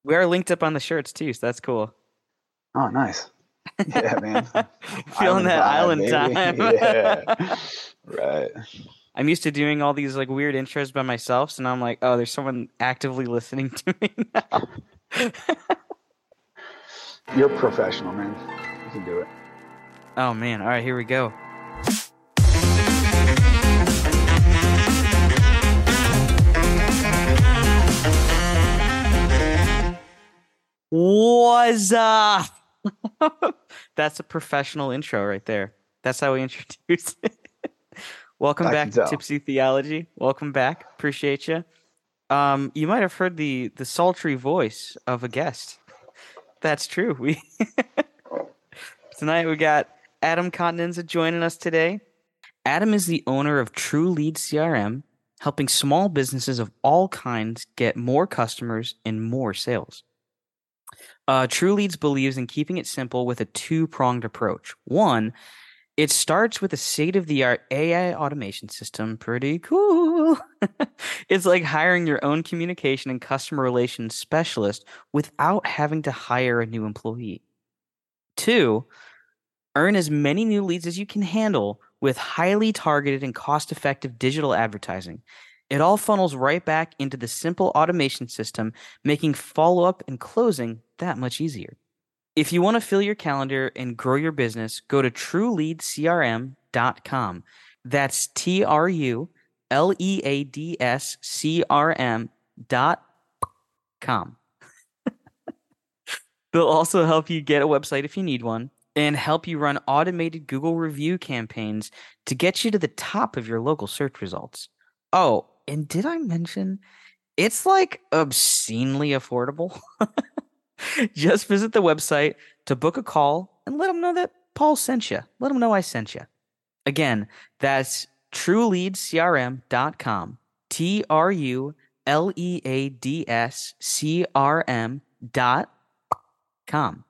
We are linked up on the shirts too, so that's cool. Oh, nice. Yeah, man. Feeling Island that vibe, island baby. time. Yeah. Right. I'm used to doing all these like weird intros by myself, so now I'm like, oh, there's someone actively listening to me now. You're a professional, man. You can do it. Oh man, all right, here we go. What's up? That's a professional intro right there. That's how we introduce it. Welcome I can back to tell. Tipsy Theology. Welcome back. Appreciate you. You might have heard the sultry voice of a guest. That's true. We Tonight we got Adam Continenza joining us today. Adam is the owner of True Lead CRM, helping small businesses of all kinds get more customers and more sales. True Leads believes in keeping it simple with a two-pronged approach. One, it starts with a state-of-the-art AI automation system. Pretty cool. It's like hiring your own communication and customer relations specialist without having to hire a new employee. Two, earn as many new leads as you can handle with highly targeted and cost-effective digital advertising. It all funnels right back into the simple automation system, making follow-up and closing that much easier. If you want to fill your calendar and grow your business, go to trueleadscrm.com. That's trueleadscrm.com. They'll also help you get a website if you need one and help you run automated Google review campaigns to get you to the top of your local search results. Oh, and did I mention it's like obscenely affordable? Just visit the website to book a call and let them know that Paul sent you. Let them know I sent you. Again, that's trueleadscrm.com. trueleadscrm.com.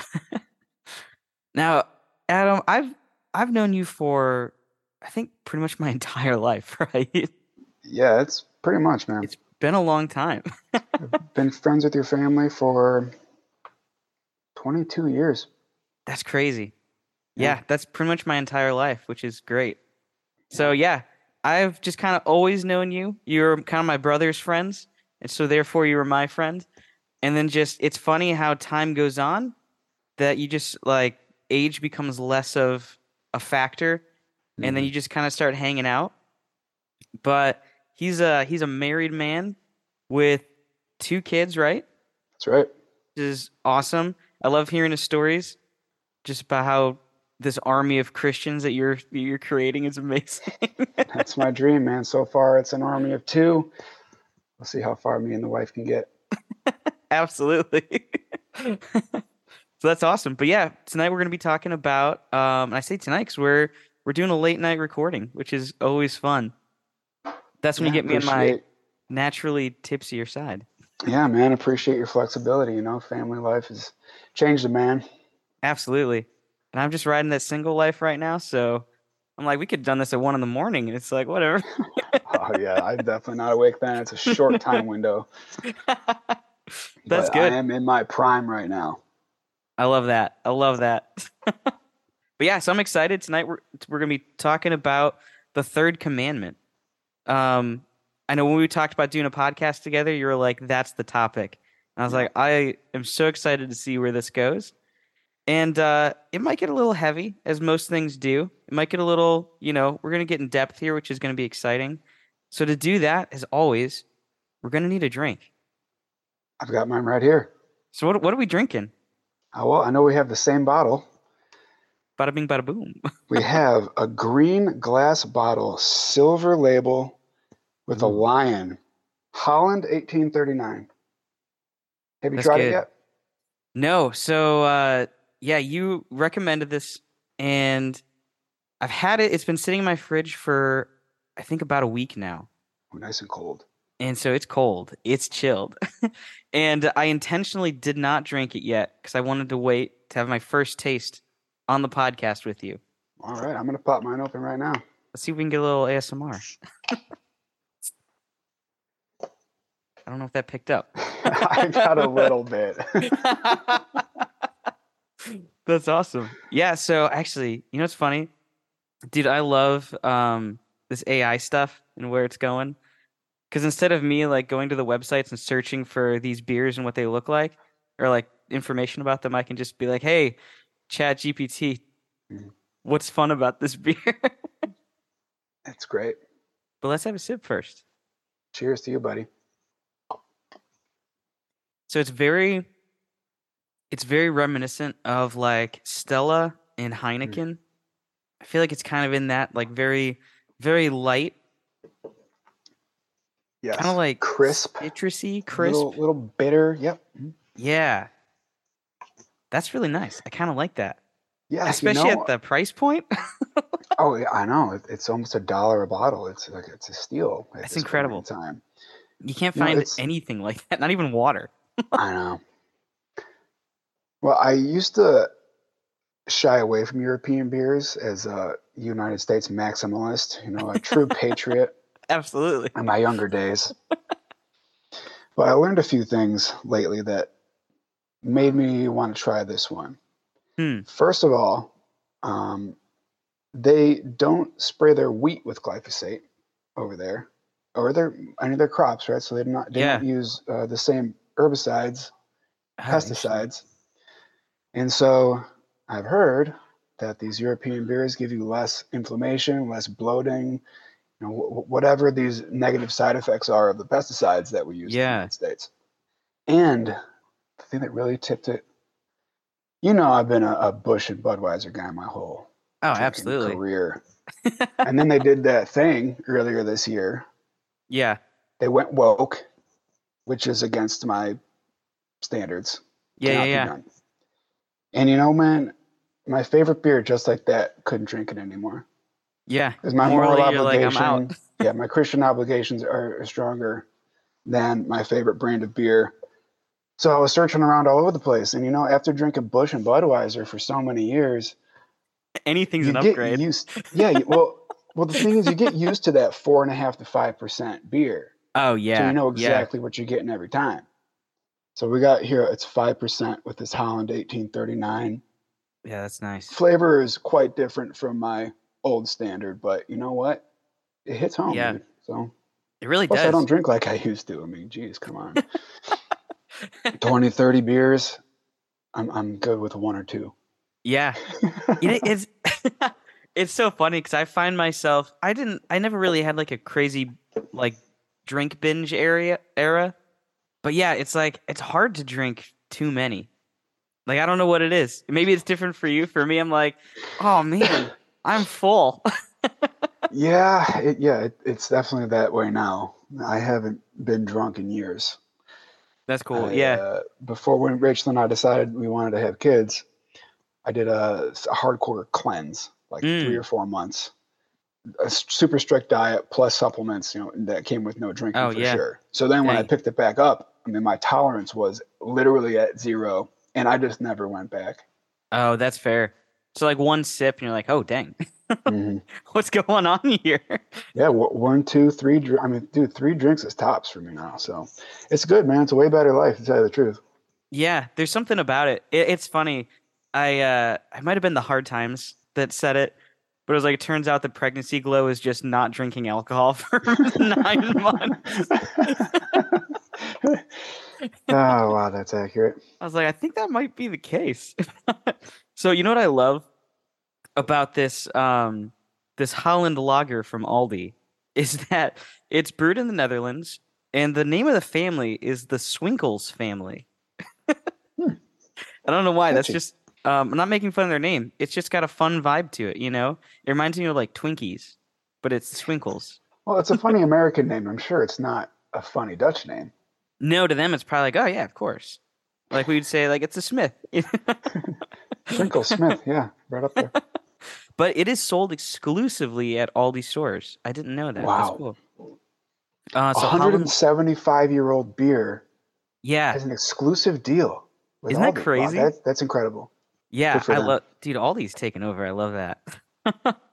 Now, Adam, I've known you for I think pretty much my entire life, right? Yeah, it's pretty much, man. It's been a long time. Been friends with your family for 22 years. That's crazy. Yeah, Yeah, that's pretty much my entire life, which is great. yeah. So yeah, I've just kind of always known you. You're kind of my brother's friends, and so therefore you were my friend. And then just it's funny how time goes on that you just like age becomes less of a factor, and then Hmm. you just kind of start hanging out. But he's a married man with two kids, right? That's right. Which is awesome. I love hearing his stories just about how this army of Christians that you're creating is amazing. That's my dream, man. So far, it's an army of two. We'll see how far me and the wife can get. Absolutely. So that's awesome. But yeah, tonight we're going to be talking about and I say tonight because we're doing a late night recording, which is always fun. That's when you Yeah, get me on my appreciate. naturally tipsier side. Yeah, man, appreciate your flexibility. Family life has changed a man. Absolutely. And I'm just riding that single life right now, so I'm like, we could have done this at 1 in the morning, and it's like, whatever. Oh yeah, I'm definitely not awake then. It's a short time window, That's but I good. am in my prime right now. I love that. I love that. But yeah, so I'm excited. Tonight we're gonna be talking about the third commandment. Um, I know when we talked about doing a podcast together, you were like, "That's the topic." And I was Yeah, like, "I am so excited to see where this goes." And it might get a little heavy, as most things do. It might get a little, we're gonna get in depth here, which is gonna be exciting. So to do that, as always, we're gonna need a drink. I've got mine right here. So what are we drinking? Oh, well, I know we have the same bottle. Bada bing, bada boom. We have a green glass bottle, silver label with a Ooh, lion. Holland 1839. Have you that's tried it good. yet? No, so yeah, you recommended this, and I've had it. It's been sitting in my fridge for I think about a week now. Oh, nice and cold. And so it's cold. It's chilled. And I intentionally did not drink it yet because I wanted to wait to have my first taste on the podcast with you. All right, I'm going to pop mine open right now. Let's see if we can get a little ASMR. I don't know if that picked up. I got a little bit. That's awesome. Yeah, so actually, you know what's funny? Dude, I love this AI stuff and where it's going. Because instead of me like going to the websites and searching for these beers and what they look like, or like information about them, I can just be like, "Hey, Chat GPT, what's fun about this beer?" It's great. But let's have a sip first. Cheers to you, buddy. So it's very reminiscent of like Stella and Mm. Heineken. I feel like it's kind of in that like very light, kind of Yes. like Crisp. citrusy, crisp. Little bitter. Yep. Yeah, that's really nice. I kind of like that, Yeah, especially at the price point. oh, yeah, I know. It's almost $1 a bottle. It's like it's a steal at That's this point in incredible. time. You can't You know, find it's anything like that, not even water. I know. Well, I used to shy away from European beers as a United States maximalist, a true patriot Absolutely. in my younger days. But I learned a few things lately that made me want to try this one. Hmm. First of all, um, they don't spray their wheat with glyphosate over there, or any of their crops, right? So they don't Yeah. use the same herbicides, Oh, interesting. pesticides, and so I've heard that these European beers give you less inflammation, less bloating, whatever these negative side effects are of the pesticides that we use in the Yeah. United States. And the thing that really tipped it, I've been a Busch and Budweiser guy my whole Oh, drinking absolutely. career. And then they did that thing earlier this year. Yeah. They went woke, which is against my standards. Yeah, yeah, Cannot be yeah. done. And man, my favorite beer, just like that, couldn't drink it anymore. Yeah. Because my moral Morally, you're like, I'm out. obligation, yeah, my Christian obligations are stronger than my favorite brand of beer. So I was searching around all over the place. And, after drinking Busch and Budweiser for so many years, Anything's you an get upgrade. used. Yeah, well, the thing is, you get used to that 4.5 to 5% beer, Oh, so you yeah. know Yeah. exactly what you're getting every time. So we got here, it's 5% with this Holland 1839. Yeah, that's nice. Flavor is quite different from my old standard, but you know what? It hits home, Yeah. dude. So It really plus, I don't does. drink like I used to. I mean, geez, come on. 20, 30 beers, I'm good with one or two. Yeah. It's it's so funny because I find myself I never really had like a crazy like drink binge era. But yeah, it's like it's hard to drink too many. Like I don't know what it is. Maybe it's different for you. For me, I'm like, oh man, I'm full. It's definitely that way now. I haven't been drunk in years. That's cool. I Yeah. before when Rachel and I decided we wanted to have kids, I did a hardcore cleanse, like three Mm. or 4 months, a super strict diet plus supplements, that came with no drinking Oh for yeah. sure. So then when I Dang. picked it back up, I mean, my tolerance was literally at zero, and I just never went back. Oh, that's fair. So like one sip and you're like, oh dang, Hmm. what's going on here? Yeah, one, two, three. I mean, dude, 3 drinks is tops for me now. So it's good, man. It's a way better life, to tell you the truth. Yeah, there's something about it. It's funny. I might have been the hard times that said it, but it was like it turns out the pregnancy glow is just not drinking alcohol for 9 months. Oh, wow, that's accurate. I was like, I think that might be the case. So you know what I love about this Holland Lager from Aldi is that it's brewed in the Netherlands and the name of the family is the Swinkels family. Hmm, I don't know why. That's catchy. just I'm not making fun of their name. It's just got a fun vibe to it, you know? It reminds me of like Twinkies, but it's Swinkels. Well, it's a funny American name. I'm sure it's not a funny Dutch name. No, to them it's probably like, oh yeah, of course. Like we would say like it's a Smith. Swinkle Smith, yeah, right up there. But it is sold exclusively at Aldi stores. I didn't know that. That's Wow. cool. A So Holland, 175-year-old beer yeah. has an exclusive deal with Isn't that Aldi. Wow, crazy? that's incredible. Good Yeah, for I them. love, dude, Aldi's taken over. I love that.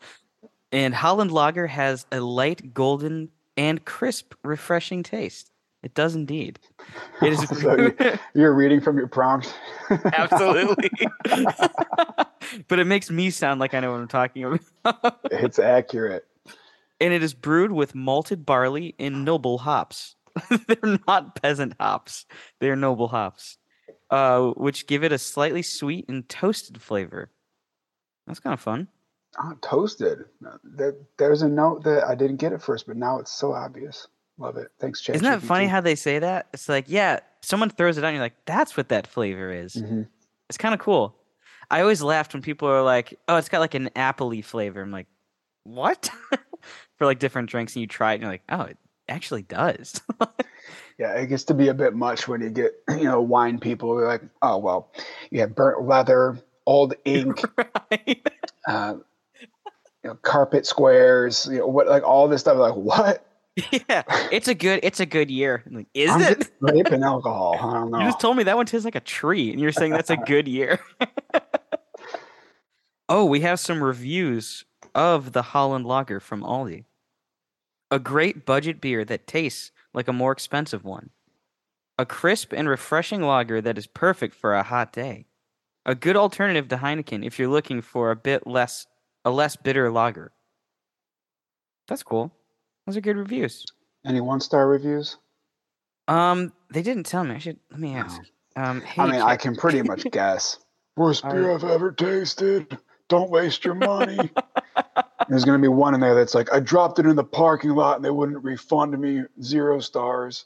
And Holland Lager has a light golden and crisp, refreshing taste. It does indeed. It is So you're reading from your prompt. absolutely. But it makes me sound like I know what I'm talking about. It's accurate. And it is brewed with malted barley and noble hops. They're not peasant hops. They're noble hops, which give it a slightly sweet and toasted flavor. That's kind of fun. Oh, toasted. There's a note that I didn't get at first, but now it's so obvious. Love it. Thanks, Isn't that funny ChatGPT. how they say that? It's like, yeah, someone throws it out and you're like, that's what that flavor is. Hmm. It's kind of cool. I always laughed when people are like, oh, it's got like an appley flavor. I'm like, what? For like different drinks and you try it and you're like, oh, it actually does. Yeah, it gets to be a bit much when you get, wine people. They're like, oh, well, you have burnt leather, old ink, Right? uh, carpet squares, what, like all this stuff. Like, what? Yeah, it's a good year. I'm like, is I'm it? just grape and alcohol. I don't You know. just told me that one tastes like a tree, and you're saying that's a good year. Oh, we have some reviews of the Holland Lager from Aldi. A great budget beer that tastes like a more expensive one. A crisp and refreshing lager that is perfect for a hot day. A good alternative to Heineken if you're looking for a less bitter lager. That's cool. Those are good reviews. Any one-star reviews? They didn't tell me. Let me No. ask. I Hey, mean, I Chat. can pretty much guess. Worst Are beer I've ever tasted. Don't waste your money. There's going to be one in there that's like, I dropped it in the parking lot and they wouldn't refund me 0 stars.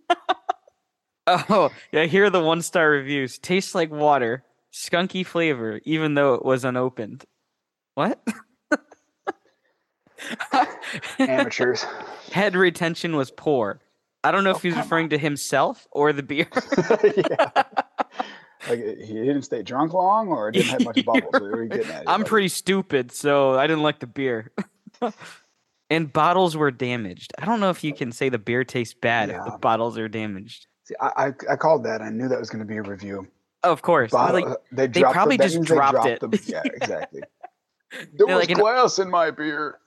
Oh, yeah, here are the one-star reviews. Tastes like water, skunky flavor, even though it was unopened. What? Amateurs. Head retention was poor. I don't know Oh, if he's come on. referring to himself or the beer. Yeah. Like, he didn't stay drunk long or didn't have much bubbles. What are you getting at here, I'm buddy? pretty stupid, so I didn't like the beer. And bottles were damaged. I don't know if you can say the beer tastes bad if the Yeah. bottles are damaged. See, I called that. I knew that was going to be a review. Oh, of course. I was like, Bottle, they they dropped probably them. That just means they dropped dropped it. them. Yeah, exactly. There They're was like, glass in my beer.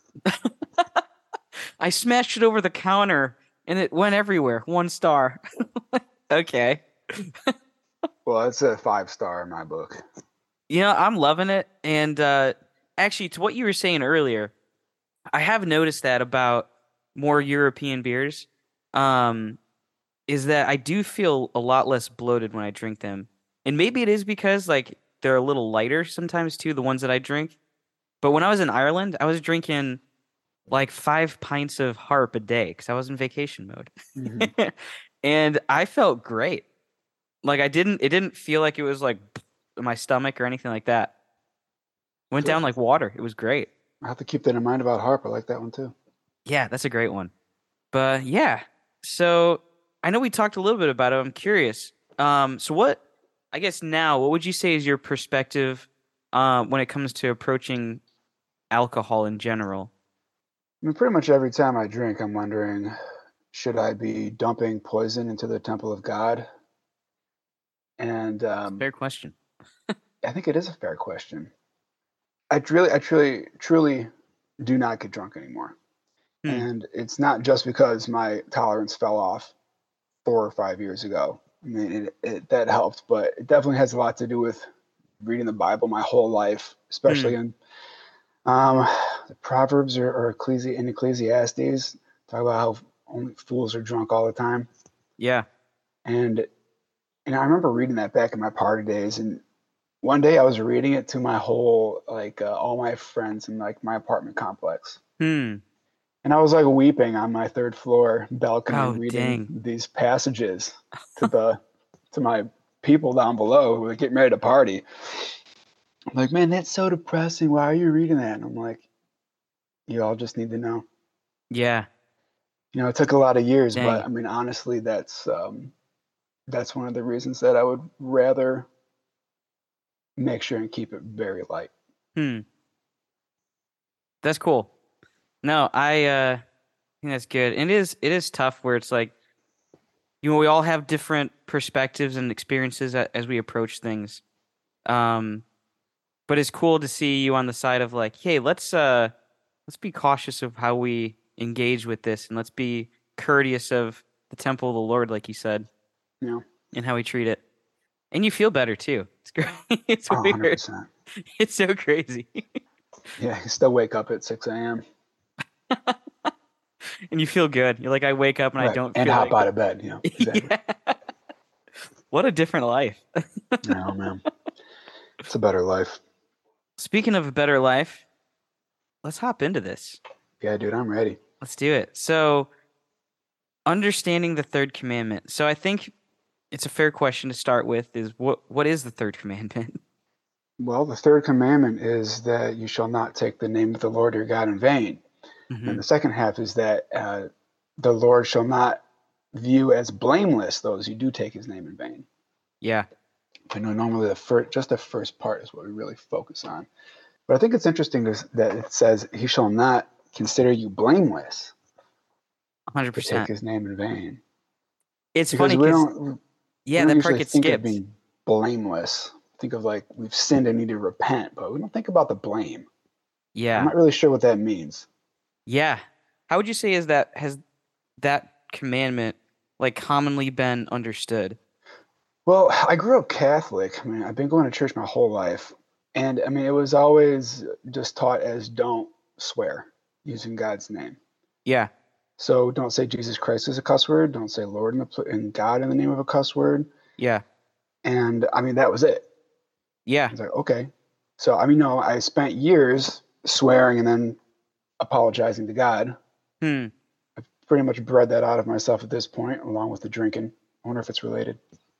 I smashed it over the counter and it went everywhere. 1 star. Okay. Well, it's a 5 star in my book. You know, I'm loving it. And actually, to what you were saying earlier, I have noticed that about more European beers. Um, is that I do feel a lot less bloated when I drink them. And maybe it is because like they're a little lighter sometimes too, the ones that I drink. But when I was in Ireland, I was drinking like 5 pints of Harp a day because I was in vacation Hmm. mode. And I felt great. Like it didn't feel like it was like in my stomach or anything like that. Went Good. down like water. It was great. I have to keep that in mind about Harp. I like that one too. Yeah, that's a great one. But yeah, so I know we talked a little bit about it. I'm curious. So what, I guess now, what would you say is your perspective when it comes to approaching alcohol in general? I mean, pretty much every time I drink, I'm wondering, should I be dumping poison into the temple of God? And Fair question. I think it is a fair question. I truly do not get drunk anymore. Hmm. And it's not just because my tolerance fell off 4 or 5 years ago. I mean, that helped, but it definitely has a lot to do with reading the Bible my whole life, Hmm. especially in um, the Proverbs in Ecclesiastes. Talk about how only fools are drunk all the time. Yeah. And I remember reading that back in my party days. And one day I was reading it to my whole all my friends in like my apartment complex. Hmm. And I was like weeping on my third floor balcony, Oh, reading dang. these passages to the to my people down below who were getting ready to party. I'm like, man, that's so depressing. Why are you reading that? And I'm like, you all just need to know. Yeah. It took a lot of years, but Dang. I mean, honestly, that's one of the reasons that I would rather make sure and keep it very light. Hmm. That's cool. No, I think that's good. And it is tough where it's like, we all have different perspectives and experiences as we approach things. Um, but it's cool to see you on the side of like, hey, let's be cautious of how we engage with this and let's be courteous of the temple of the Lord, like you said, You know, and how we treat it. And you feel better too. It's great. It's oh, weird. 100%. It's so crazy. Yeah, you still wake up at 6 a.m. And you feel good. You're like, I wake up and I Right. don't And feel hop like, out of bed. Exactly. yeah. What a different life. Oh, man. It's a better life. Speaking of a better life, let's hop into this. Yeah, dude, I'm ready. Let's do it. So, understanding the third commandment. So, I think it's a fair question to start with is what is the third commandment? Well, the third commandment is that you shall not take the name of the Lord your God in vain. And Hmm. the second half is that the Lord shall not view as blameless those who do take his name in vain. Yeah, I know normally just the first part is what we really focus on. But I think it's interesting that it says he shall not consider you blameless to take 100%. his name in vain. It's Because funny we because don't we yeah, don't that part usually gets think of skipped. being blameless. Think of like we've sinned and need to repent, but we don't think about the blame. I'm Yeah. not really sure what that means. Yeah. How would you say is that has that commandment like commonly been understood? Well, I grew up Catholic. I mean, I've been going to church my whole life. And I mean, it was always just taught as don't swear using God's name. Yeah. So don't say Jesus Christ is a cuss word. Don't say Lord and God in the name of a cuss word. Yeah. And I mean, that was it. I Yeah. was like, okay. So, I mean, no, I spent years swearing and then apologizing to God. Hmm. Pretty much bred that out of myself at this point, along with the drinking. I wonder if it's related.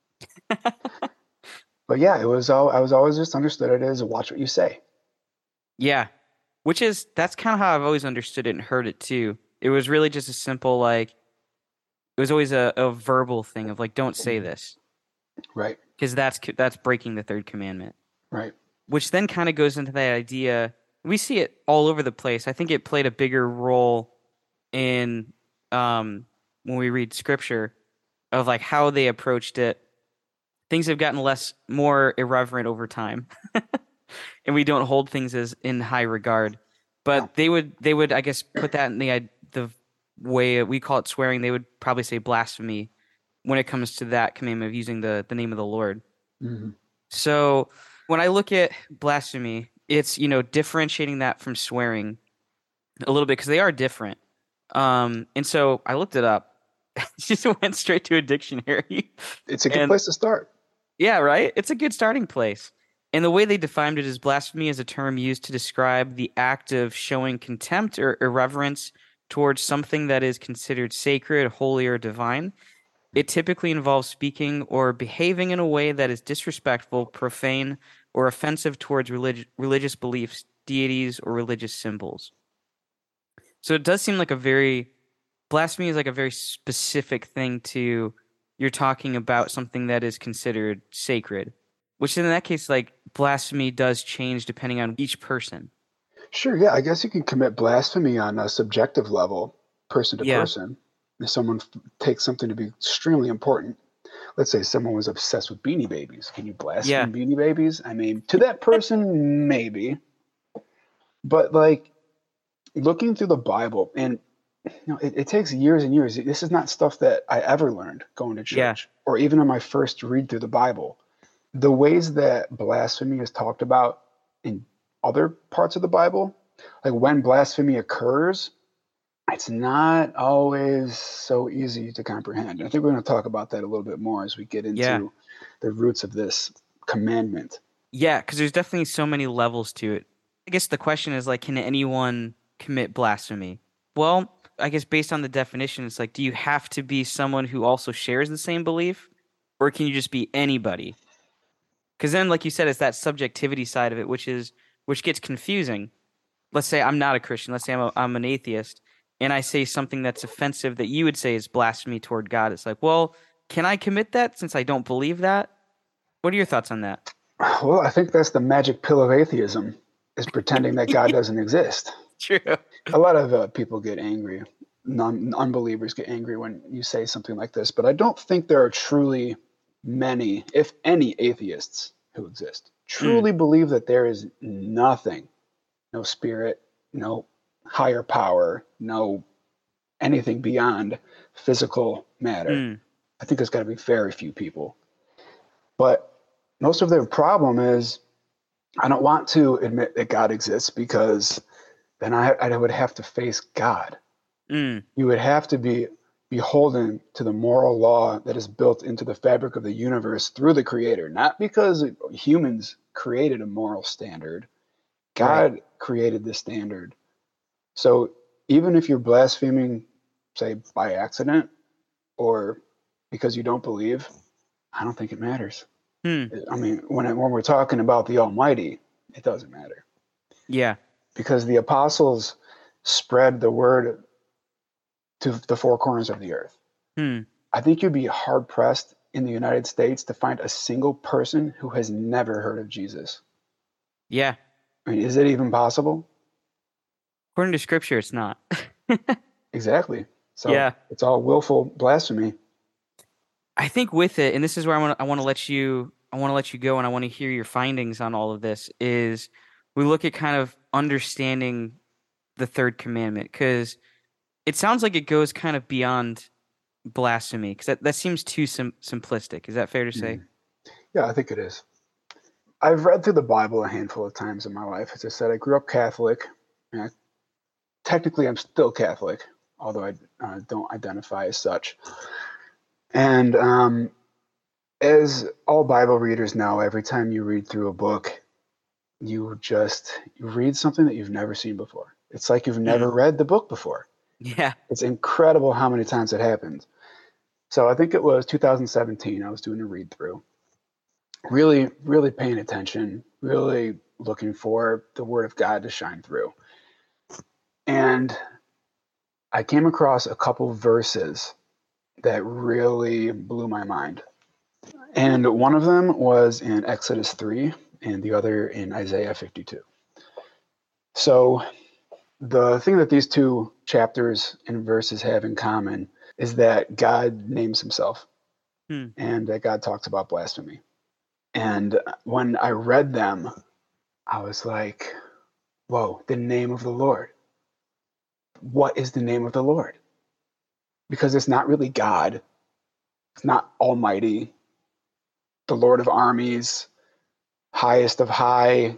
But yeah, I was always just understood it as watch what you say. Yeah. Which is that's kind of how I've always understood it and heard it too. It was really just a simple like it was always a verbal thing of like don't say Mhm. this Right, because that's breaking the third commandment. right. Which then kind of goes into that idea. We see it all over the place. I think it played a bigger role in when we read scripture of like how they approached it. Things have gotten more irreverent over time, and we don't hold things as in high regard. Yeah. But they would I guess put that in the way we call it swearing. They would probably say blasphemy when it comes to that commandment of using the name of the Lord. Hmm. So when I look at blasphemy, it's differentiating that from swearing a little bit because they are different. And so I looked it up. Just went straight to a dictionary, It's a good and place to start. yeah, right. It's a good starting place. And the way they defined it is blasphemy is a term used to describe the act of showing contempt or irreverence towards something that is considered sacred, holy, or divine. It typically involves speaking or behaving in a way that is disrespectful, profane, or offensive towards religious beliefs, deities, or religious symbols. So it does seem like blasphemy is like a very specific thing to, you're talking about something that is considered sacred, which in that case, like blasphemy does change depending on each person. Sure, yeah, I guess you can commit blasphemy on a subjective level, person to Yeah. person. If someone takes something to be extremely important, let's say someone was obsessed with Beanie Babies. Can you Yeah. blaspheme Beanie Babies? I mean, to that person, maybe. But like looking through the Bible, and it takes years and years. This is not stuff that I ever learned going to Yeah. church or even on my first read through the Bible. The ways that blasphemy is talked about in other parts of the Bible, like when blasphemy occurs, it's not always so easy to comprehend. I think we're going to talk about that a little bit more as we get Yeah. into the roots of this commandment. Yeah, because there's definitely so many levels to it. I guess the question is like, can anyone commit blasphemy? Well, I guess based on the definition, it's like, do you have to be someone who also shares the same belief, or can you just be anybody? Because then, like you said, it's that subjectivity side of it, which gets confusing. Let's say I'm not a Christian. Let's say I'm an atheist, and I say something that's offensive that you would say is blasphemy toward God. It's like, well, can I commit that since I don't believe that? What are your thoughts on that? Well, I think that's the magic pill of atheism is pretending that God doesn't exist. True. A lot of people get angry. Unbelievers get angry when you say something like this, but I don't think there are truly many, if any, atheists who exist. Mm, Truly believe that there is nothing, no spirit, no higher power, no anything beyond physical. matter. Hmm. I think there's got to be very few people. But most of their problem is I don't want to admit that God exists because then I would have to face God. Hmm. You would have to be beholden to the moral law that is built into the fabric of the universe through the Creator, not because humans created a moral standard. Right. God created the standard. So even if you're blaspheming, say, by accident or because you don't believe, I don't think it matters. Hmm. I mean, when we're talking about the Almighty, it doesn't matter Yeah. because the apostles spread the word to the four corners of the earth. Hmm. I think you'd be hard pressed in the United States to find a single person who has never heard of Jesus. Yeah. I mean, is it even possible? According to scripture, it's not. Exactly. So Yeah. it's all willful blasphemy. I think with it, and this is where I want to let you go and I want to hear your findings on all of this, is we look at kind of understanding the third commandment because it sounds like it goes kind of beyond blasphemy because that seems too simplistic. Is that fair to say? Mm. Yeah, I think it is. I've read through the Bible a handful of times in my life. As I said, I grew up Catholic. And technically, I'm still Catholic, although I don't identify as such. And as all Bible readers know, every time you read through a book, you read something that you've never seen before. It's like you've Hmm. never read the book before. Yeah. It's incredible how many times it happens. So I think it was 2017. I was doing a read through, really, really paying attention, really looking for the Word of God to shine through. And I came across a couple verses that really blew my mind. And one of them was in Exodus 3, and the other in Isaiah 52. So the thing that these two chapters and verses have in common is that God names himself Hmm. and that God talks about blasphemy. And when I read them, I was like, whoa, the name of the Lord. What is the name of the Lord? Because it's not really God, it's not Almighty, the Lord of armies, highest of high,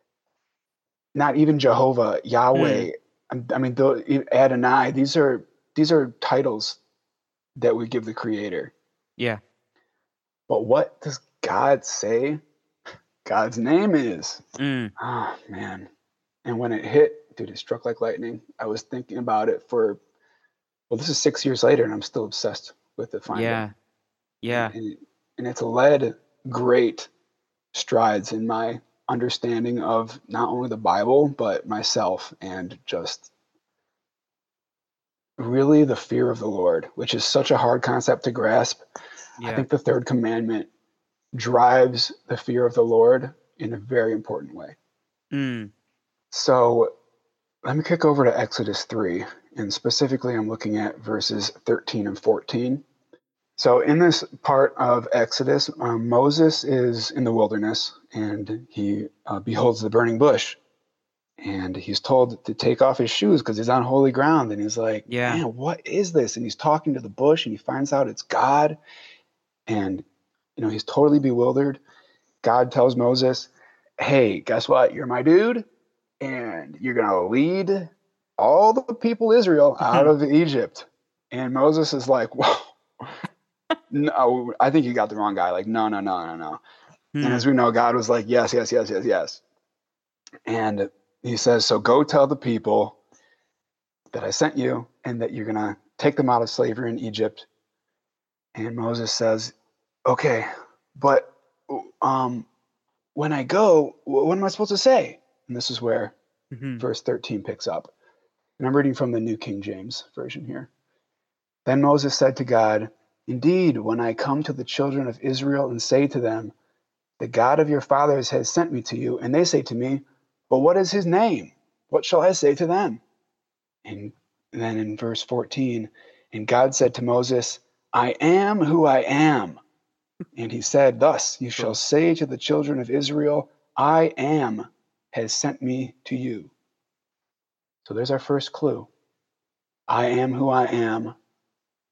not even Jehovah, Hmm. Yahweh. I mean, Adonai. These are titles that we give the Creator. Yeah. But what does God say God's name is? Hmm. Oh man! And when it hit, dude, it struck like lightning. I was thinking about it for this is 6 years later, and I'm still obsessed with the finding. Yeah. And Yeah. and it's led great strides in my understanding of not only the Bible but myself and just really the fear of the Lord, which is such a hard concept to grasp. I Yeah. think the third commandment drives the fear of the Lord in a very important way. Hmm. So let me kick over to Exodus 3, and specifically, I'm looking at verses 13 and 14. So, in this part of Exodus, Moses is in the wilderness and he beholds the burning bush. And he's told to take off his shoes because he's on holy ground. And he's like, Yeah. man, what is this? And he's talking to the bush and he finds out it's God. And, he's totally bewildered. God tells Moses, hey, guess what? You're my dude. And you're going to lead all the people Israel out of Egypt. And Moses is like, whoa, no, I think you got the wrong guy. Like, no, no, no, no, no. And Hmm. as we know, God was like, yes, yes, yes, yes, yes. And he says, so go tell the people that I sent you and that you're going to take them out of slavery in Egypt. And Moses says, okay, but um, when I go, what am I supposed to say? And this is where Hmm. verse 13 picks up. And I'm reading from the New King James Version here. Then Moses said to God, indeed, when I come to the children of Israel and say to them, the God of your fathers has sent me to you, and they say to me, but what is his name? What shall I say to them? And then in verse 14, and God said to Moses, I am who I am. And he said, thus you shall Cool. say to the children of Israel, I am has sent me to you. So there's our first clue. I am who I am.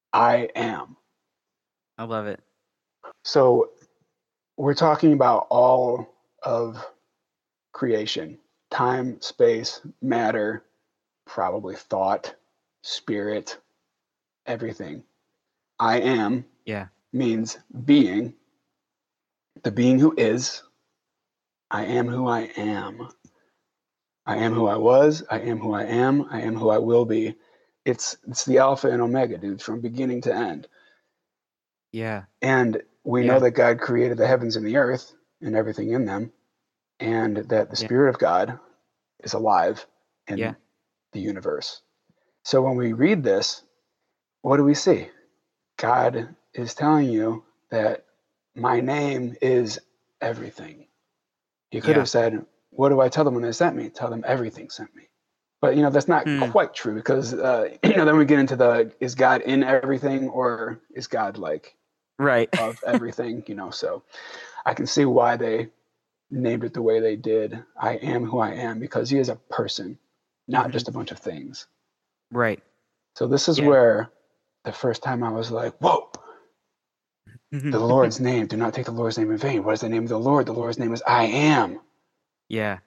I am. I love it. So we're talking about all of creation, time, space, matter, probably thought, spirit, everything. I am Yeah. means being, the being who is. I am who I am. I am who I was. I am who I am. I am who I will be. It's the alpha and omega, dude, from beginning to end. Yeah. And we know Yeah. that God created the heavens and the earth and everything in them, and that the Yeah. Spirit of God is alive Yeah. in the universe. So when we read this, what do we see? God is telling you that my name is everything. He could Yeah. have said, what do I tell them when they sent me? Tell them everything sent me. But that's not Hmm. quite true because then we get into the is God in everything or is God like Right. of everything? So I can see why they named it the way they did. I am who I am because he is a person, not Hmm. just a bunch of things. Right. So this is Yeah. where the first time I was like, whoa, the Lord's name. Do not take the Lord's name in vain. What is the name of the Lord? The Lord's name is I am. Yeah.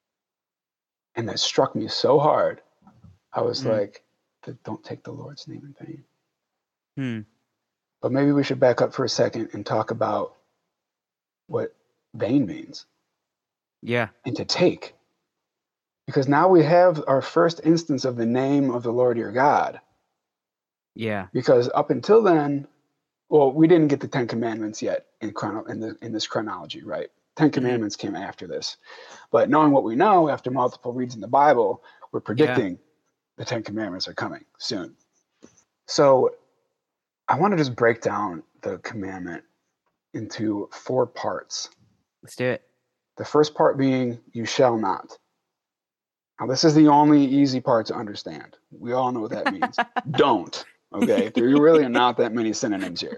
And that struck me so hard. I was Hmm. like, don't take the Lord's name in vain. Hmm. But maybe we should back up for a second and talk about what vain means Yeah. and to take. Because now we have our first instance of the name of the Lord your God. Yeah. Because up until then, well, we didn't get the Ten Commandments yet in this chronology, right? Ten Hmm. Commandments came after this. But knowing what we know after multiple reads in the Bible, we're Yeah. predicting the Ten Commandments are coming soon. So I want to just break down the commandment into 4 parts. Let's do it. The first part being, you shall not. Now, this is the only easy part to understand. We all know what that means. Don't. Okay. There really are not that many synonyms here.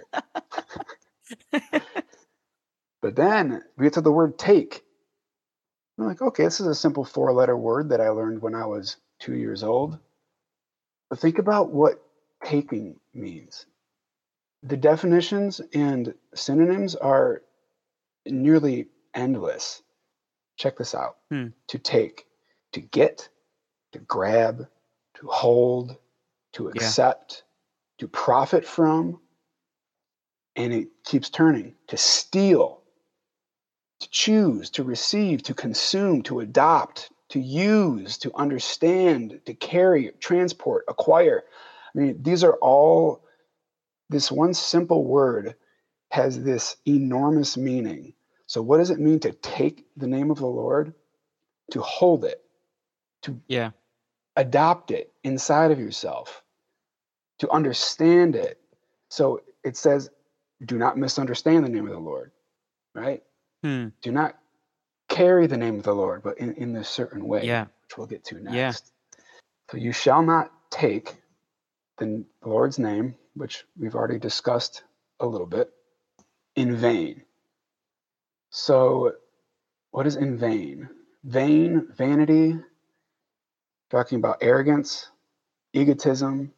But then we get to the word take. I'm like, okay, this is a simple 4-letter word that I learned when I was 2 years old. But think about what taking means. The definitions and synonyms are nearly endless. Check this out: Hmm. to take, to get, to grab, to hold, to Yeah. accept, to profit from, and it keeps turning: to steal, to choose, to receive, to consume, to adopt, to use, to understand, to carry, transport, acquire. I mean, these are all, this one simple word has this enormous meaning. So, what does it mean to take the name of the Lord? To hold it, to Yeah. adopt it inside of yourself, to understand it. So, it says, do not misunderstand the name of the Lord, right? Hmm. Do not carry the name of the Lord, but in this certain way, Yeah. which we'll get to Yeah. next. So, you shall not take the Lord's name, which we've already discussed a little bit, in vain. So, what is in vain? Vain, vanity, talking about arrogance, egotism,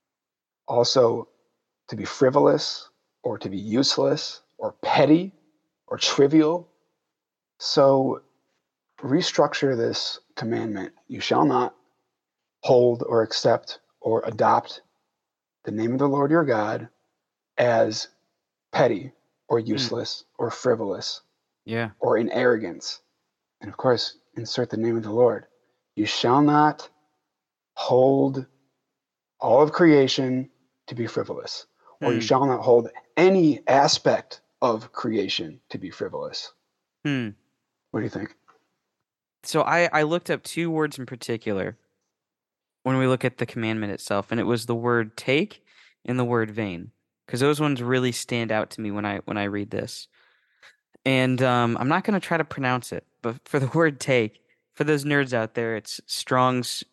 also to be frivolous or to be useless or petty or trivial. So, restructure this commandment: you shall not hold or accept or adopt the name of the Lord your God as petty or Hmm. useless or frivolous Yeah. or in arrogance. And of course, insert the name of the Lord. You shall not hold all of creation to be frivolous, or you Hmm. shall not hold any aspect of creation to be frivolous. Hmm. What do you think? So I looked up two words in particular when we look at the commandment itself, and it was the word take and the word vain, because those ones really stand out to me when I read this. And I'm not going to try to pronounce it, but for the word take, for those nerds out there, it's Strong's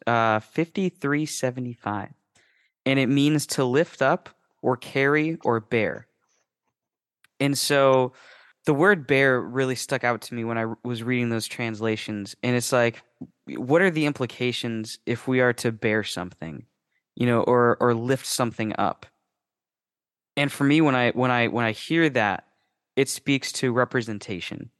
5375, and it means to lift up or carry or bear. And so the word bear really stuck out to me when I was reading those translations. And it's like, what are the implications if we are to bear something, or lift something up? And for me, when I hear that, it speaks to representation.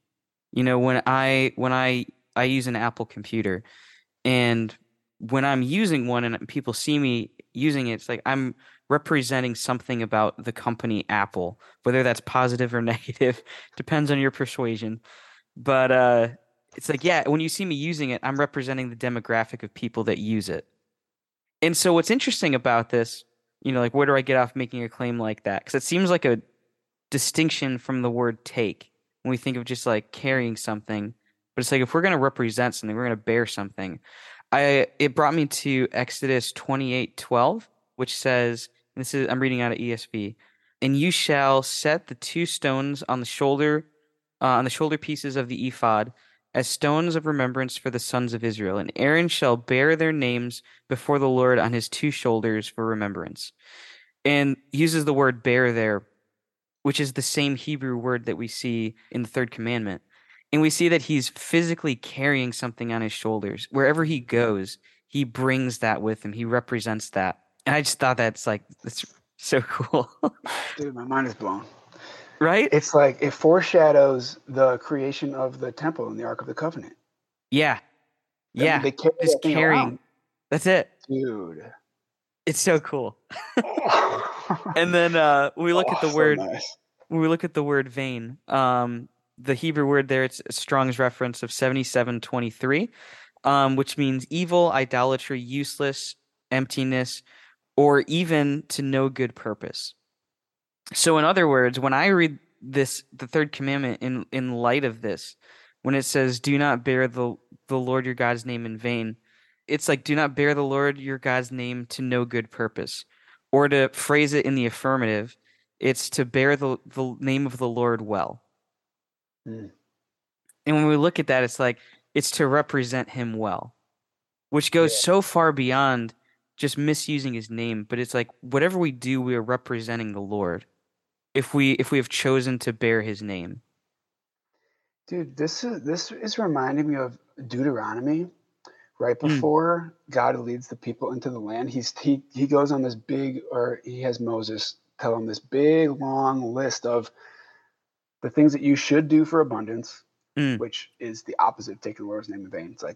When I use an Apple computer, and when I'm using one and people see me using it, it's like I'm representing something about the company Apple, whether that's positive or negative, depends on your persuasion. But it's like, yeah, when you see me using it, I'm representing the demographic of people that use it. And so what's interesting about this, like where do I get off making a claim like that? Because it seems like a distinction from the word take when we think of just like carrying something. But it's like if we're going to represent something, we're going to bear something. It brought me to Exodus 28:12, which says, and this is I'm reading out of ESV, and you shall set the two stones on the shoulder pieces of the ephod as stones of remembrance for the sons of Israel, and Aaron shall bear their names before the Lord on his two shoulders for remembrance. And he uses the word bear there, which is the same Hebrew word that we see in the third commandment. And we see that he's physically carrying something on his shoulders. Wherever he goes, he brings that with him. He represents that. And I just thought that's so cool. Dude, my mind is blown. Right? It's like it foreshadows the creation of the temple and the Ark of the Covenant. Yeah. I mean, Yeah. they carry Just that thing around, carrying. That's it. dude. It's so cool. Oh, And then we look at the so word nice. when we look at the word vain, the Hebrew word there, it's a Strong's reference of 77:23, which means evil, idolatry, useless, emptiness, or even to no good purpose. So, in other words, when I read this, the third commandment in light of this, when it says, "Do not bear the Lord your God's name in vain," it's like, "Do not bear the Lord your God's name to no good purpose," or to phrase it in the affirmative, it's to bear the name of the Lord well. Mm, And when we look at that, it's like it's to represent Him well, which yeah, goes so far beyond just misusing His name, but it's like whatever we do, we are representing the Lord if we have chosen to bear his name. dude, this is reminding me of Deuteronomy. Right Mm, before God leads the people into the land, he goes on this big, or he has Moses tell him this big long list of the things that you should do for abundance, mm, which is the opposite of taking the Lord's name in vain. It's like,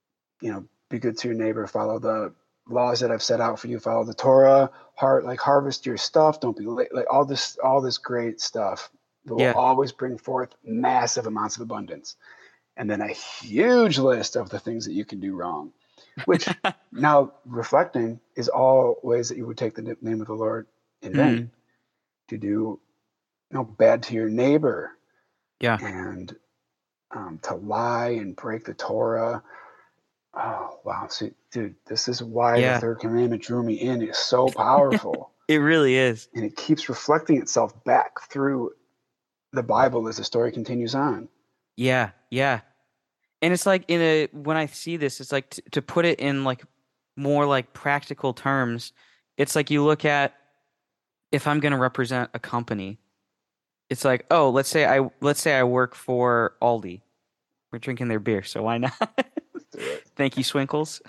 be good to your neighbor, follow the laws that I've set out for you, follow the Torah, harvest your stuff, don't be late, like all this great stuff that will yeah. always bring forth massive amounts of abundance. And then a huge list of the things that you can do wrong, which now reflecting is all ways that you would take the name of the Lord in vain, Mm, to do bad to your neighbor, yeah. and to lie and break the Torah. Oh, wow. See, dude, this is why the Yeah. third commandment drew me in. It's so powerful. It really is. And it keeps reflecting itself back through the Bible as the story continues on. Yeah. Yeah. And it's like when I see this, it's like to put it in like more like practical terms, it's like you look at if I'm going to represent a company, it's like, oh, let's say I work for Aldi. We're drinking their beer, so why not? Let's do it. Thank you, Swinkles.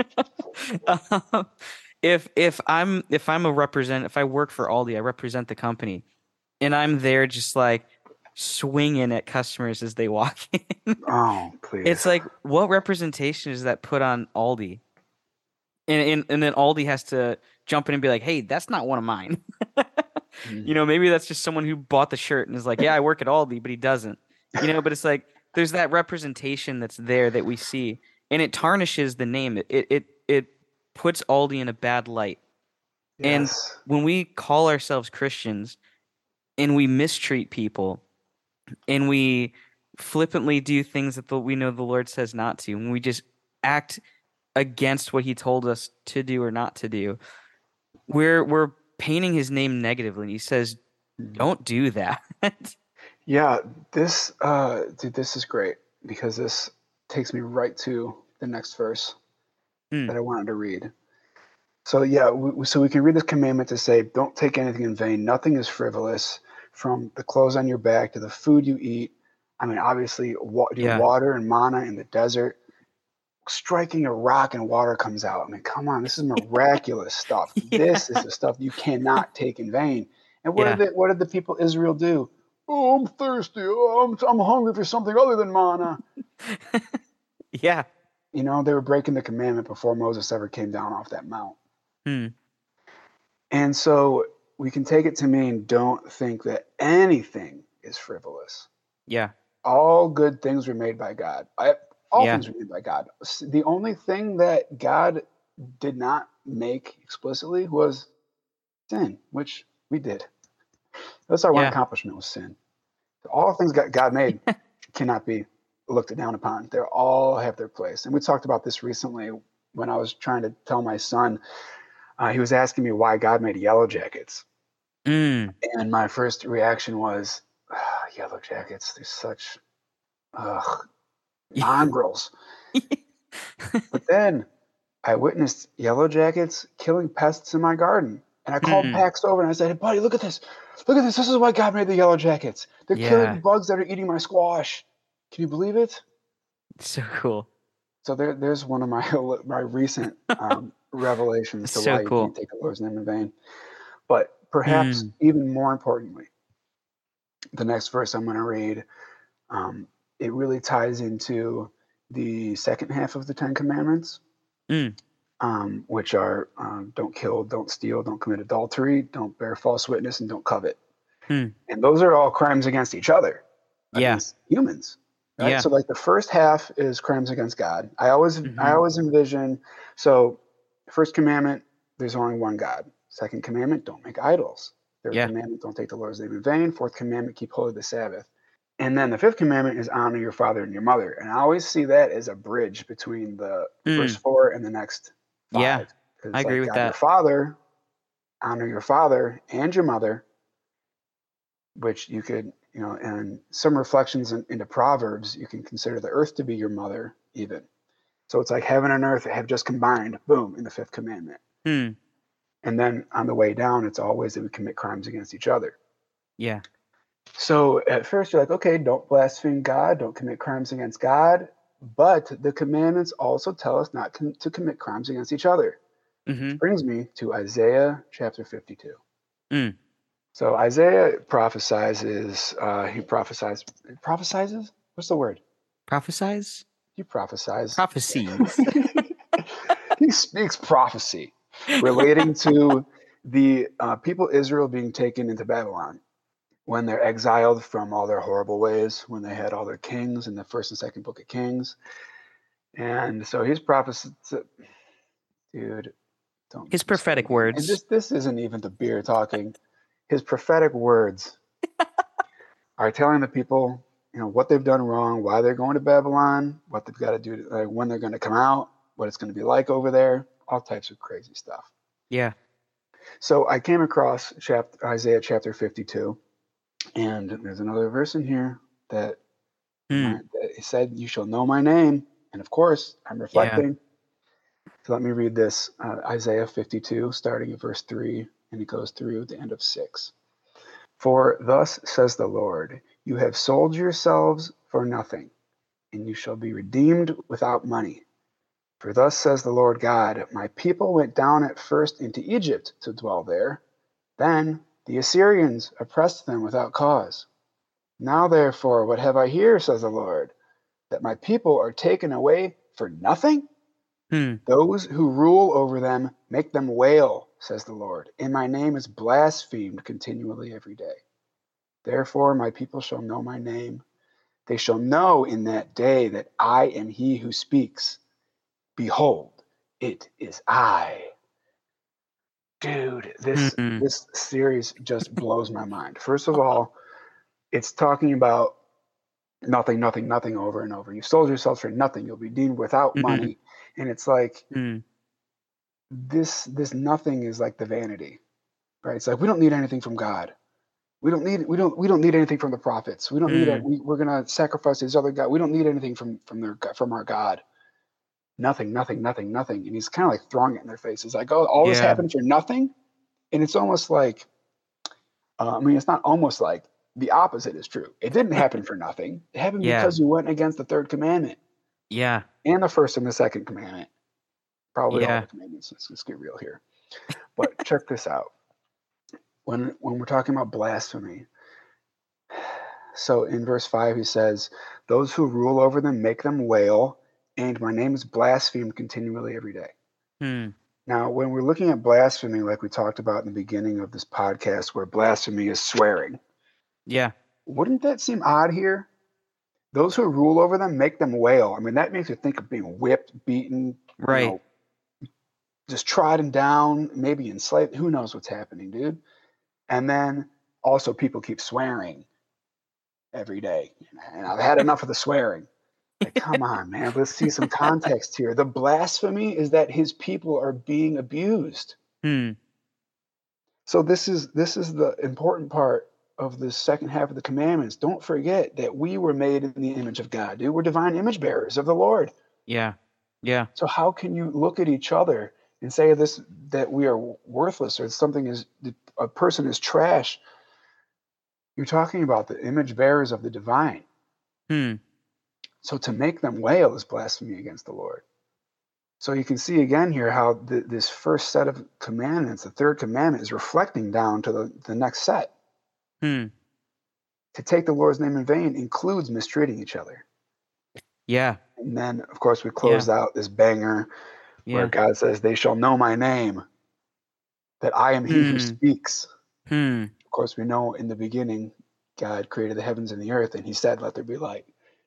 Um, if I work for Aldi, I represent the company, and I'm there just like swinging at customers as they walk in. Oh, please. It's like, what representation is that put on Aldi? And then Aldi has to jump in and be like, hey, that's not one of mine. Mm. Maybe that's just someone who bought the shirt and is like, yeah, I work at Aldi, but he doesn't. But it's like there's that representation that's there that we see, and it tarnishes the name. It puts Aldi in a bad light. And Yes. when we call ourselves Christians and we mistreat people and we flippantly do things that we know the Lord says not to, and we just act against what he told us to do or not to do, we're painting his name negatively. And he says, Mhm. don't do that. Yeah, dude, this is great because this takes me right to the next verse Mm, that I wanted to read. So yeah, so we can read this commandment to say, don't take anything in vain. Nothing is frivolous, from the clothes on your back to the food you eat. I mean, obviously, do yeah. water and manna in the desert. Striking a rock and water comes out. I mean, come on, this is miraculous stuff. Yeah. This is the stuff you cannot take in vain. And Yeah. what did the people of Israel do? Oh, I'm thirsty. Oh, I'm hungry for something other than manna. Yeah. You know, they were breaking the commandment before Moses ever came down off that mount. Hmm. And so we can take it to mean don't think that anything is frivolous. Yeah. All good things were made by God. All Yeah. things were made by God. The only thing that God did not make explicitly was sin, which we did. That's our one Yeah. accomplishment was sin. All things God made cannot be looked down upon. They all have their place. And we talked about this recently when I was trying to tell my son. He was asking me why God made yellow jackets. Mm. And my first reaction was, yellow jackets, they're such mongrels. But then I witnessed yellow jackets killing pests in my garden. And I called Hmm. Pax over and I said, hey, buddy, look at this. Look at this. This is why God made the yellow jackets. They're Yeah. killing bugs that are eating my squash. Can you believe it? So cool. So there's one of my recent revelations to So why you can't cool. take the Lord's name in vain. But perhaps Hmm. even more importantly, the next verse I'm going to read, um, it really ties into the second half of the Ten Commandments, Mm. which are don't kill, don't steal, don't commit adultery, don't bear false witness, and don't covet. Hmm. And those are all crimes against each other, Yeah. against humans, right? Yeah. So like the first half is crimes against God. I Hmm. always envision, so first commandment, there's only one God. Second commandment, don't make idols. Third Yeah. commandment, don't take the Lord's name in vain. Fourth commandment, keep holy the Sabbath. And then the fifth commandment is honor your father and your mother. And I always see that as a bridge between the verse Mm. 4 and the next Yeah. 5. Because I it's agree like with God your that. father, honor your father and your mother, which you could, you know, and some reflections into Proverbs, you can consider the earth to be your mother, even. So it's like heaven and earth have just combined, boom, in the fifth commandment. Hmm. And then on the way down, it's always that we commit crimes against each other. Yeah. So at first, you're like, okay, don't blaspheme God, don't commit crimes against God. But the commandments also tell us not to commit crimes against each other. Hmm. Which brings me to Isaiah chapter 52. Mm. So Isaiah prophesizes? What's the word? Prophesize? He prophesies. Prophecies. He speaks prophecy relating to the people Israel being taken into Babylon when they're exiled from all their horrible ways, when they had all their kings in the first and second book of Kings. And so he's prophesying, dude, don't His make me start prophetic again. And words. this isn't even the beer talking. His prophetic words are telling the people, you know, what they've done wrong, why they're going to Babylon, what they've got to do, when they're going to come out, what it's going to be like over there, all types of crazy stuff. Yeah. So I came across Isaiah chapter 52, and there's another verse in here that, Hmm. that it said, "You shall know my name," and of course I'm Yeah. reflecting. So let me read this Isaiah 52, starting at verse 3, and it goes through the end of 6. For thus says the Lord, you have sold yourselves for nothing, and you shall be redeemed without money. For thus says the Lord God, my people went down at first into Egypt to dwell there. Then the Assyrians oppressed them without cause. Now therefore, what have I here, says the Lord, that my people are taken away for nothing? Hmm. Those who rule over them make them wail, says the Lord, and my name is blasphemed continually every day. Therefore, my people shall know my name. They shall know in that day that I am he who speaks. Behold, it is I. Dude, Hmm. this series just blows my mind. First of all, it's talking about nothing, nothing, nothing over and over. You sold yourselves for nothing. You'll be deemed without Hmm. money. And it's like Hmm. this nothing is like the vanity, right? It's like we don't need anything from God. We don't need anything from the prophets. We don't need it. Hmm. We're gonna sacrifice these other God. We don't need anything from our God. Nothing, nothing, nothing, nothing. And he's kind of like throwing it in their faces, like, oh, all this Yeah. happened for nothing. And it's almost like, I mean, it's not almost like the opposite is true. It didn't happen for nothing. It happened Yeah. because you went against the third commandment Yeah. and the first and the second commandment. Probably all Yeah. the commandments. Let's get real here. But check this out. when we're talking about blasphemy, so in verse 5 he says, "Those who rule over them make them wail, and my name is blasphemed continually every day." Hmm. Now, when we're looking at blasphemy, like we talked about in the beginning of this podcast, where blasphemy is swearing, Yeah. wouldn't that seem odd here? Those who rule over them make them wail. I mean, that makes you think of being whipped, beaten, Right. just trodden down, maybe enslaved. Who knows what's happening, dude? And then also people keep swearing every day. And I've had enough of the swearing. Like, come on, man. Let's see some context here. The blasphemy is that his people are being abused. Hmm. So this is the important part of the second half of the commandments. Don't forget that we were made in the image of God, dude. We're divine image bearers of the Lord. Yeah. Yeah. So how can you look at each other and say this that we are worthless or something is a person is trash? You're talking about the image bearers of the divine. Hmm. So to make them wail is blasphemy against the Lord. So you can see again here how this first set of commandments, the third commandment, is reflecting down to the next set. Hmm. To take the Lord's name in vain includes mistreating each other. Yeah. And then, of course, we Yeah. closed out this banger where Yeah. God says, "They shall know my name, that I am he who Hmm. speaks." Hmm. Of course, we know in the beginning, God created the heavens and the earth, and he said, "Let there be light."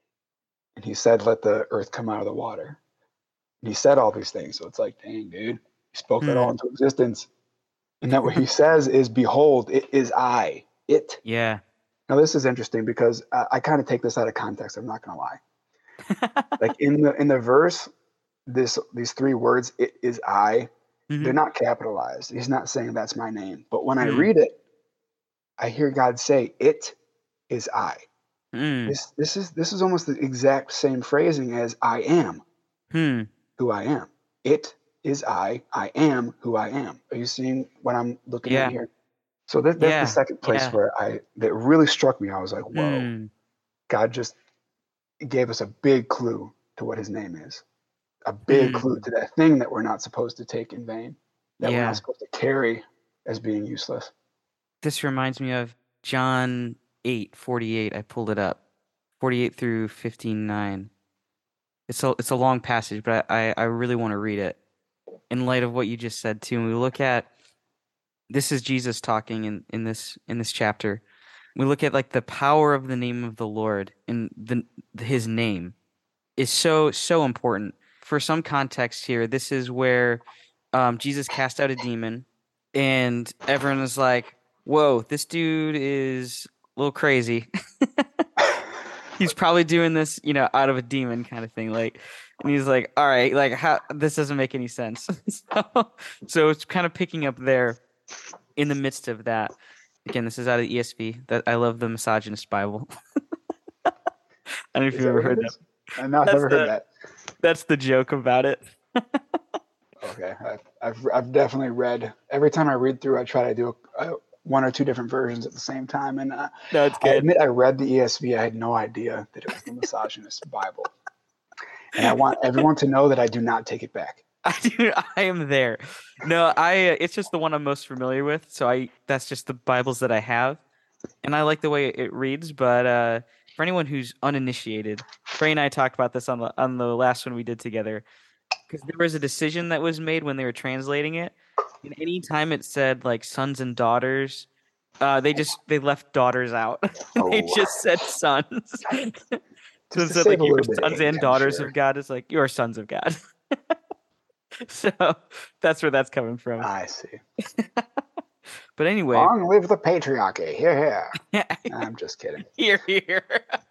And he said, "Let the earth come out of the water." And he said all these things. So it's like, dang, dude, he spoke that all Hmm. into existence. And that what he says is, "Behold, it is I, it." Yeah. Now, this is interesting because I kind of take this out of context. I'm not going to lie. Like in the verse, these three words, "it is I," they're Hmm. not capitalized. He's not saying that's my name. But when I Hmm. read it, I hear God say, "It is I." Hmm. This is almost the exact same phrasing as "I am Hmm. who I am." It is I. I am who I am. Are you seeing what I'm looking at Yeah. here? So that's the Yeah. second place Yeah. where that really struck me. I was like, whoa, Hmm. God just gave us a big clue to what his name is. A big clue Hmm. to that thing that we're not supposed to take in vain, that we're not Yeah. supposed to carry as being useless. This reminds me of John 8:48. I pulled it up. 48 through 15:9. It's a long passage, but I really want to read it in light of what you just said too. And we look at this is Jesus talking in this chapter. We look at like the power of the name of the Lord and his name is so important. For some context here, this is where Jesus cast out a demon, and everyone is like, "Whoa, this dude is a little crazy." He's probably doing this, out of a demon kind of thing. Like, and he's like, "All right, like how this doesn't make any sense." So it's kind of picking up there in the midst of that. Again, this is out of the ESV. That I love the misogynist Bible. I don't know if Is you've that ever what it heard that. is? No, I've That's never heard the that. that's the joke about it. Okay, I've definitely read. Every time I read through, I try to do one or two different versions at the same time. And No, it's I good. admit I read the ESV. I had no idea that it was the misogynist Bible. And I want everyone to know that I do not take it back. I am there. No, it's just the one I'm most familiar with, so I that's just the Bibles that I have. And I like the way it reads, but for anyone who's uninitiated, Trey and I talked about this on the last one we did together because there was a decision that was made when they were translating it. And any time it said like sons and daughters, they left daughters out. And they Oh, just said sons. So just to instead, save like a you're little bit of sons ink, and I'm daughters of sure. God, it's like you're sons of God. So that's where that's coming from. I see. But anyway, Long live the patriarchy. Here, here. here, I'm just kidding. here.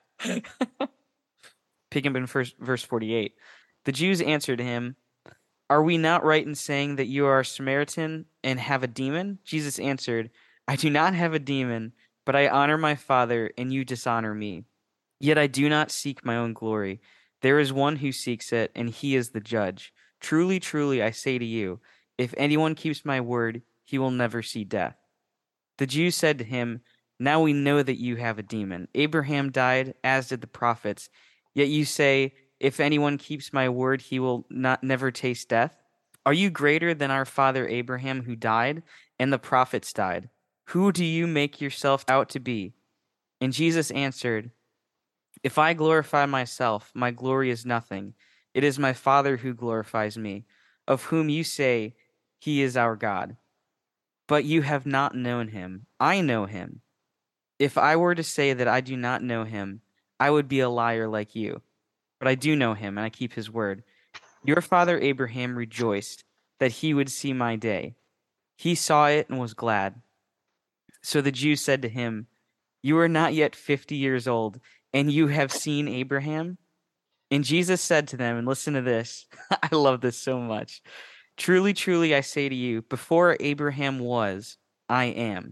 Picking up in verse 48. The Jews answered him, "Are we not right in saying that you are a Samaritan and have a demon?" Jesus answered, "I do not have a demon, but I honor my Father, and you dishonor me. Yet I do not seek my own glory. There is one who seeks it, and he is the judge. Truly, truly, I say to you, if anyone keeps my word, he will never see death." The Jews said to him, "Now we know that you have a demon. Abraham died, as did the prophets. Yet you say, if anyone keeps my word, he will not never taste death. Are you greater than our father Abraham who died, and the prophets died? Who do you make yourself out to be? And Jesus answered, If I glorify myself, my glory is nothing. It is my Father who glorifies me, of whom you say he is our God. But you have not known him. I know him. If I were to say that I do not know him, I would be a liar like you. But I do know him, and I keep his word. Your father Abraham rejoiced that he would see my day. He saw it and was glad. So the Jews said to him, You are not yet 50 years old, and you have seen Abraham? And Jesus said to them, and listen to this. I love this so much. Truly, truly, I say to you, before Abraham was, I am.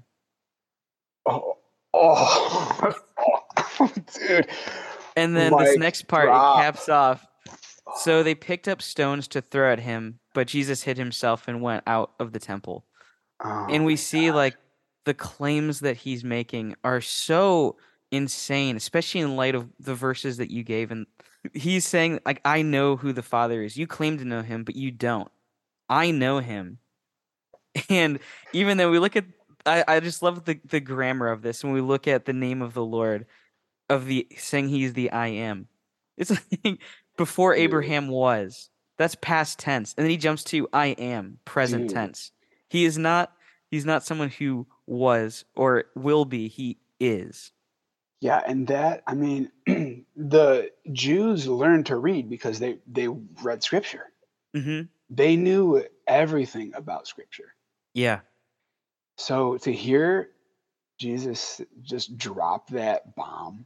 Oh, oh, oh, dude. And then this Mic next part, it drop. caps off. So they picked up stones to throw at him, but Jesus hid himself and went out of the temple. Oh And we my see gosh. like the claims that he's making are so insane, especially in light of the verses that you gave. And he's saying, like, I know who the Father is. You claim to know him, but you don't. I know him. And even though we look at, I just love the grammar of this when we look at the name of the Lord, of the saying he's the I am. It's like before Dude, Abraham was. That's past tense. And then he jumps to I am, present dude. tense. He is not he's not someone who was or will be. He is. Yeah, and that, I mean, the Jews learned to read because they read scripture. Mm-hmm. They knew everything about scripture. Yeah. So to hear Jesus just drop that bomb,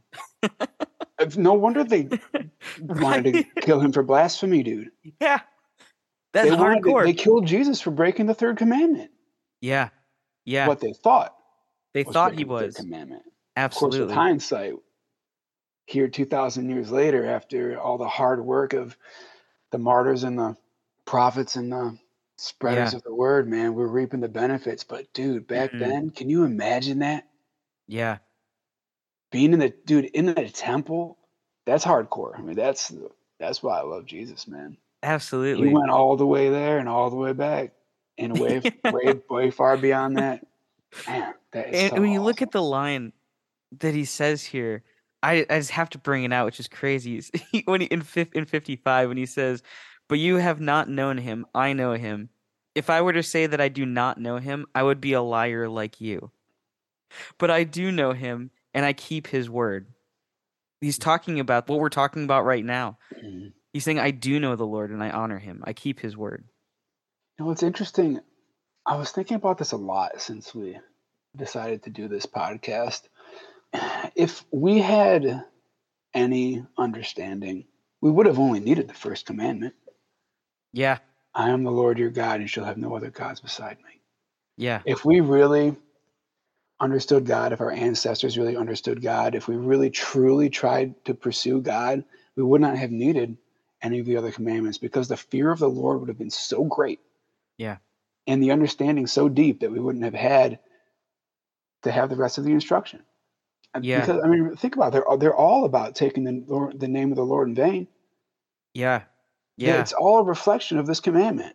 no wonder they wanted to Right? kill him for blasphemy, dude. Yeah. That's hardcore. They killed Jesus for breaking the third commandment. Yeah. Yeah. What they thought They was thought he breaking the third was. commandment. Of course, with Absolutely. hindsight, here 2,000 years later, after all the hard work of the martyrs and the prophets and the spreaders Yeah. of the word, man, we're reaping the benefits. But dude, back Mm. then, can you imagine that? Yeah. Being in the temple, that's hardcore. I mean, that's why I love Jesus, man. He Absolutely. went all the way there and all the way back, and way far beyond that. Man, that is And so when you look awesome. at the line that he says here, I just have to bring it out, which is crazy. When in 55, when he says, "But you have not known him, I know him. If I were to say that I do not know him, I would be a liar like you. But I do know him, and I keep his word." He's talking about what we're talking about right now. Mhm. He's saying, "I do know the Lord, and I honor him. I keep his word." You know, it's interesting. I was thinking about this a lot since we decided to do this podcast. If we had any understanding, we would have only needed the first commandment. Yeah, I am the Lord your God, and you shall have no other gods beside me. yeah, If we really understood God, if our ancestors really understood God, if we really truly tried to pursue God, we would not have needed any of the other commandments because the fear of the Lord would have been so great yeah, and the understanding so deep that we wouldn't have had to have the rest of the instruction. yeah, Because I mean, think about it, they're all about taking the name of the Lord in vain. yeah, yeah, It's all a reflection of this commandment.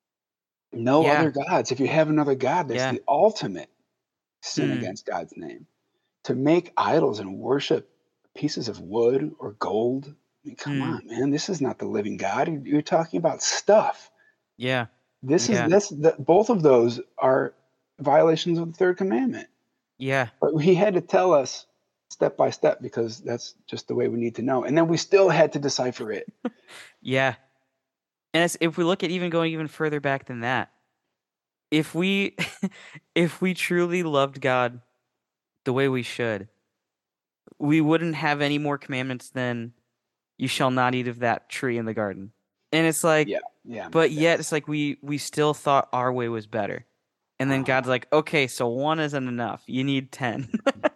No yeah, other gods. If you have another God, that's yeah. the ultimate sin Hmm. against God's name. To make idols and worship pieces of wood or gold. I mean, come Hmm. on, man. This is not the living God. You're talking about stuff. Yeah, This is yeah, this the, both of those are violations of the third commandment. yeah, But he had to tell us step by step because that's just the way we need to know. And then we still had to decipher it. yeah. And if we look at even going even further back than that, if we if we truly loved God the way we should, we wouldn't have any more commandments than you shall not eat of that tree in the garden. And it's like, Yeah, yeah, but yet that's it's like we still thought our way was better. And then uh, God's like, okay, so one isn't enough. You need 10.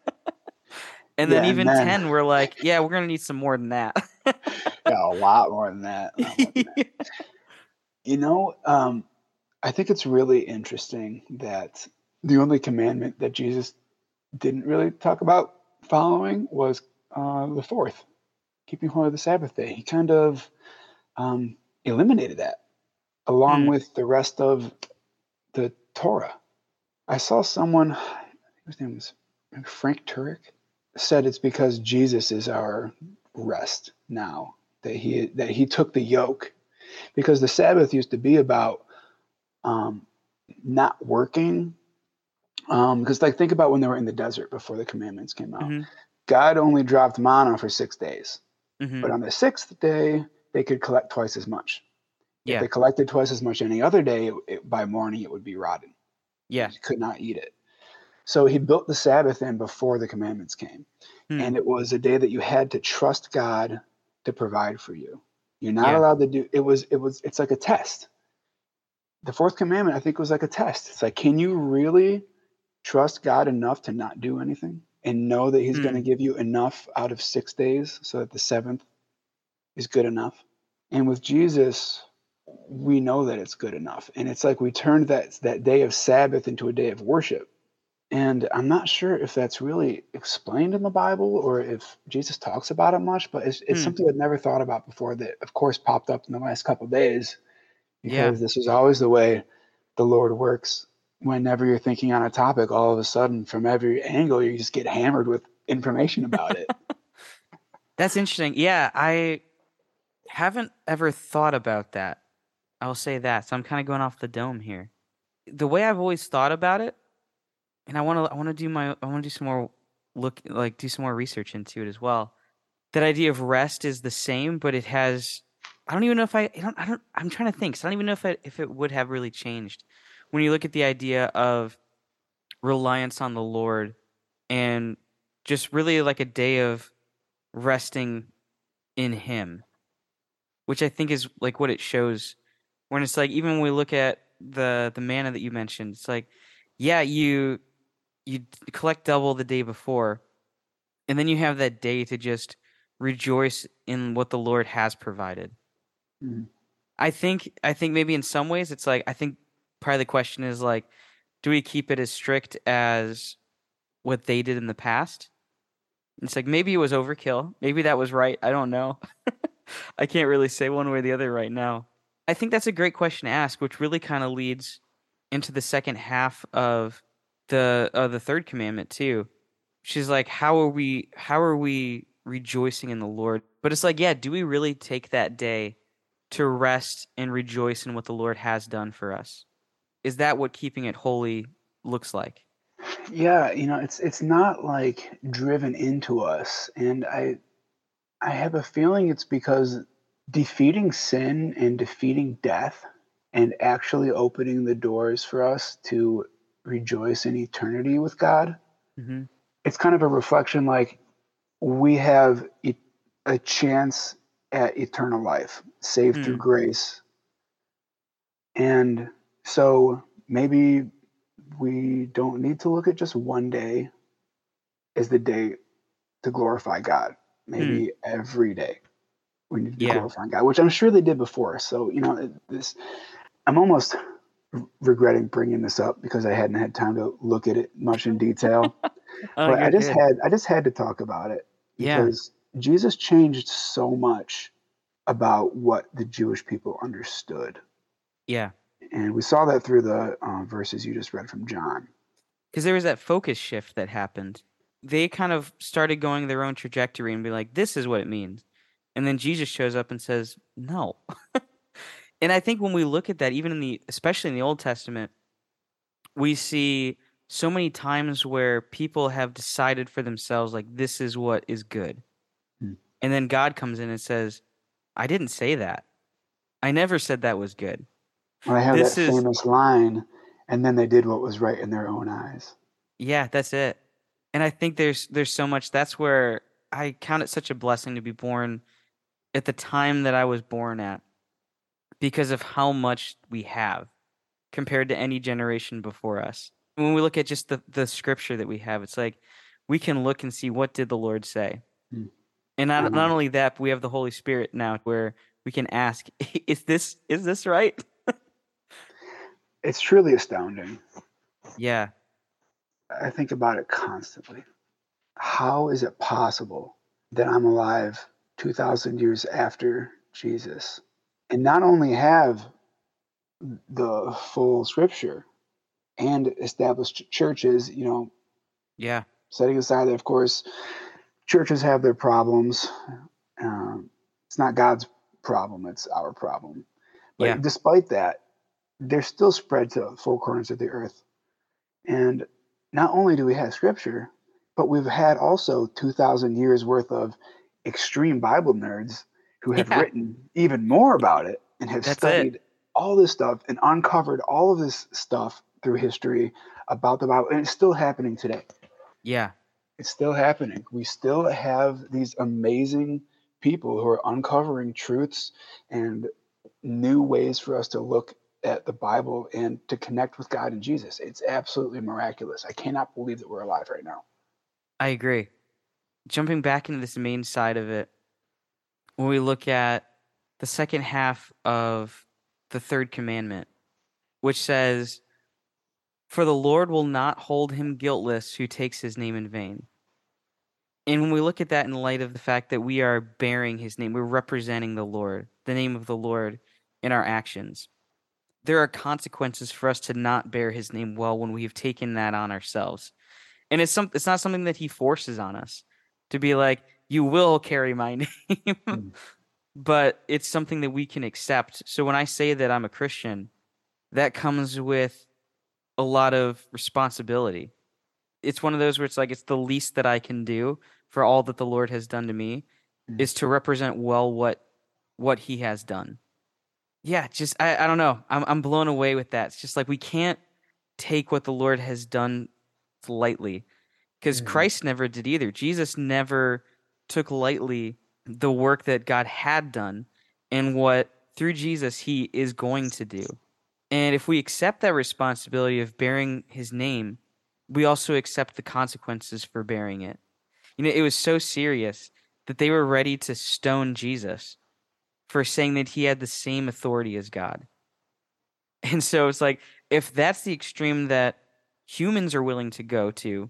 And then yeah, and even then 10, we're like, yeah, we're gonna need some more than that. yeah, a lot more than that. A lot more than that. You know, I think it's really interesting that the only commandment that Jesus didn't really talk about following was the fourth, keeping holy the Sabbath day. He kind of eliminated that along Hmm. with the rest of the Torah. I saw someone, his name was Frank Turek, said it's because Jesus is our rest now, that he took the yoke, because the Sabbath used to be about um, not working. Because like think about when they were in the desert before the commandments came out. Mm-hmm. God only dropped manna for 6 days, Mm-hmm. but on the sixth day they could collect twice as much. If Yeah. they collected twice as much any other day, by morning it would be rotten. You Yeah. could not eat it. So he built the Sabbath in before the commandments came. Hmm. And it was a day that you had to trust God to provide for you. You're not Yeah. allowed to do it's like a test. The fourth commandment, I think, was like a test. It's like, can you really trust God enough to not do anything and know that he's going Hmm. to give you enough out of 6 days so that the seventh is good enough? And with Jesus, we know that it's good enough. And it's like we turned that day of Sabbath into a day of worship. And I'm not sure if that's really explained in the Bible or if Jesus talks about it much, but it's Hmm. something I'd never thought about before that, of course, popped up in the last couple of days Yeah. because this is always the way the Lord works. Whenever you're thinking on a topic, all of a sudden, from every angle, you just get hammered with information about it. That's interesting. Yeah, I haven't ever thought about that. I'll say that. So I'm kind of going off the dome here. The way I've always thought about it, and I want to do some more do some more research into it as well. That idea of rest is the same, but it has I don't even know if I don't I'm trying to think. So I don't even know if it would have really changed. When you look at the idea of reliance on the Lord and just really like a day of resting in him, which I think is like what it shows when it's like even when we look at the manna that you mentioned, it's like yeah, you collect double the day before, and then you have that day to just rejoice in what the Lord has provided. Mhm. I think maybe in some ways it's like I think part of the question is like, do we keep it as strict as what they did in the past? It's like maybe it was overkill. Maybe that was right. I don't know. I can't really say one way or the other right now. I think that's a great question to ask, which really kind of leads into the second half of the third commandment too. She's like, how are we rejoicing in the Lord? But it's like, yeah, do we really take that day to rest and rejoice in what the Lord has done for us? Is that what keeping it holy looks like? Yeah, it's not like driven into us, and I have a feeling it's because defeating sin and defeating death and actually opening the doors for us to rejoice in eternity with God. Hmm. It's kind of a reflection like we have a chance at eternal life, saved through Hmm. grace. And so maybe we don't need to look at just one day as the day to glorify God. Hmm. Maybe every day we need to be Yeah. glorifying God, which I'm sure they did before. So, this I'm almost regretting bringing this up because I hadn't had time to look at it much in detail. Oh, But you're good. I just had to talk about it Yeah. because Jesus changed so much about what the Jewish people understood. Yeah. And we saw that through the verses you just read from John. Because there was that focus shift that happened. They kind of started going their own trajectory and be like, this is what it means. And then Jesus shows up and says, no. And I think when we look at that, even especially in the Old Testament, we see so many times where people have decided for themselves, like, this is what is good. Hmm. And then God comes in and says, I didn't say that. I never said that was good. Well, they have that This is, famous line, and then they did what was right in their own eyes. yeah, that's it. And I think there's so much. That's where I count it such a blessing to be born at the time that I was born at because of how much we have compared to any generation before us. When we look at just the scripture that we have, it's like we can look and see what did the Lord say. Hmm. And I not know. only that, but we have the Holy Spirit now where we can ask, is this right? It's truly astounding. Yeah. I think about it constantly. How is it possible that I'm alive 2,000 years after Jesus and not only have the full scripture and established churches, Yeah. Setting aside that, of course, churches have their problems. Um, it's not God's problem, it's our problem. Yeah. But despite that, they're still spread to four corners of the earth. And not only do we have scripture, but we've had also 2,000 years worth of extreme Bible nerds who have Yeah. written even more about it and have That's it. studied all this stuff and uncovered all of this stuff through history about the Bible. And it's still happening today. Yeah. It's still happening. We still have these amazing people who are uncovering truths and new ways for us to look at the Bible and to connect with God and Jesus. It's absolutely miraculous. I cannot believe that we're alive right now. I agree. Jumping back into this main side of it, when we look at the second half of the third commandment, which says, "For the Lord will not hold him guiltless who takes his name in vain." And when we look at that in light of the fact that we are bearing his name, we're representing the Lord, the name of the Lord in our actions. There are consequences for us to not bear his name well when we've taken that on ourselves. And it's not something that he forces on us to be like, you will carry my name, Mm. but it's something that we can accept. So when I say that I'm a Christian, that comes with a lot of responsibility. It's one of those where it's like it's the least that I can do for all that the Lord has done to me Mm. is to represent well what he has done. Yeah, just I don't know. I'm blown away with that. It's just like we can't take what the Lord has done lightly because Mm. Christ never did either. Jesus never took lightly the work that God had done and what through Jesus he is going to do. And if we accept that responsibility of bearing his name, we also accept the consequences for bearing it. You know, it was so serious that they were ready to stone Jesus for saying that he had the same authority as God. And so it's like, if that's the extreme that humans are willing to go to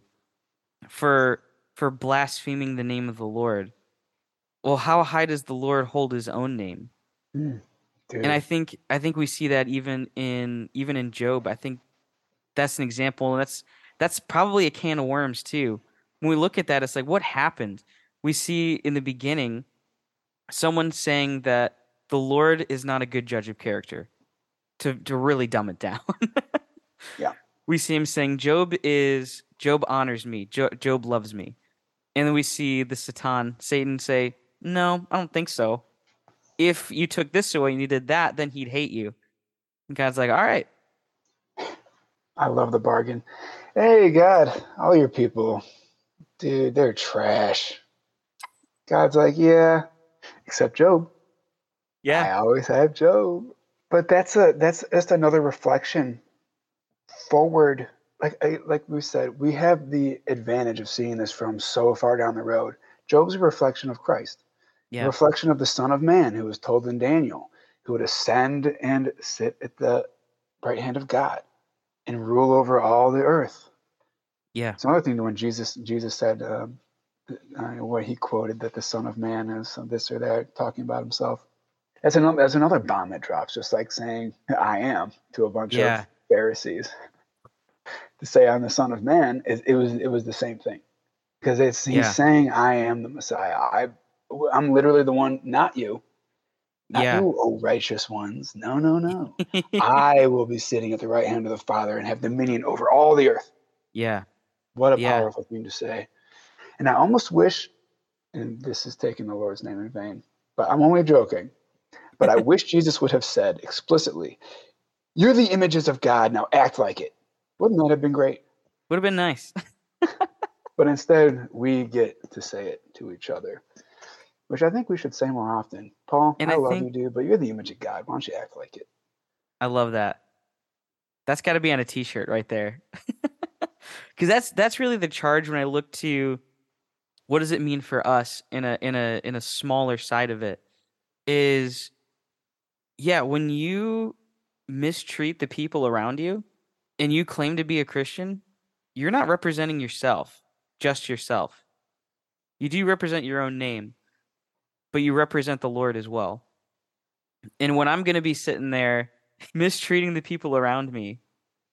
for blaspheming the name of the Lord, well, how high does the Lord hold his own name? Mm. And Dude. I think we see that even in Job. I think that's an example, and that's probably a can of worms too. When we look at that, it's like what happened? We see in the beginning someone saying that the Lord is not a good judge of character to really dumb it down. Yeah. We see him saying Job honors me, Job loves me. And then we see the Satan say, "No, I don't think so. If you took this away and you did that, then he'd hate you." And God's like, "All right, I love the bargain. Hey, God, all your people, dude, they're trash. God's like, yeah, except Job. yeah, I always have Job. But that's just another reflection forward. Like we said, we have the advantage of seeing this from so far down the road. Job's a reflection of Christ, a yeah, reflection of the Son of Man who was told in Daniel, who would ascend and sit at the right hand of God and rule over all the earth. yeah, It's another thing when Jesus said what he quoted that the Son of Man is this or that, talking about himself. That's another bomb that drops, just like saying I am to a bunch of yeah, Pharisees. To say I'm the Son of Man, it was the same thing because it's he's yeah, saying I am the Messiah. I'm literally the one, not yeah, you, oh righteous ones. No, no, no. I will be sitting at the right hand of the Father and have dominion over all the earth. yeah, What a yeah, powerful thing to say. And I almost wish, and this is taking the Lord's name in vain, but I'm only joking. But I wish Jesus would have said explicitly, "You're the images of God. Now act like it." Wouldn't that have been great? would have been nice. But instead, we get to say it to each other, which I think we should say more often. Paul, And I I love think you, dude, but you're the image of God. Why don't you act like it? I love that. That's got to be on a t-shirt right there. Because that's really the charge when I look to what does it mean for us in a smaller side of it is yeah, when you mistreat the people around you and you claim to be a Christian, you're not representing yourself, just yourself. You do represent your own name, but you represent the Lord as well. And when I'm going to be sitting there mistreating the people around me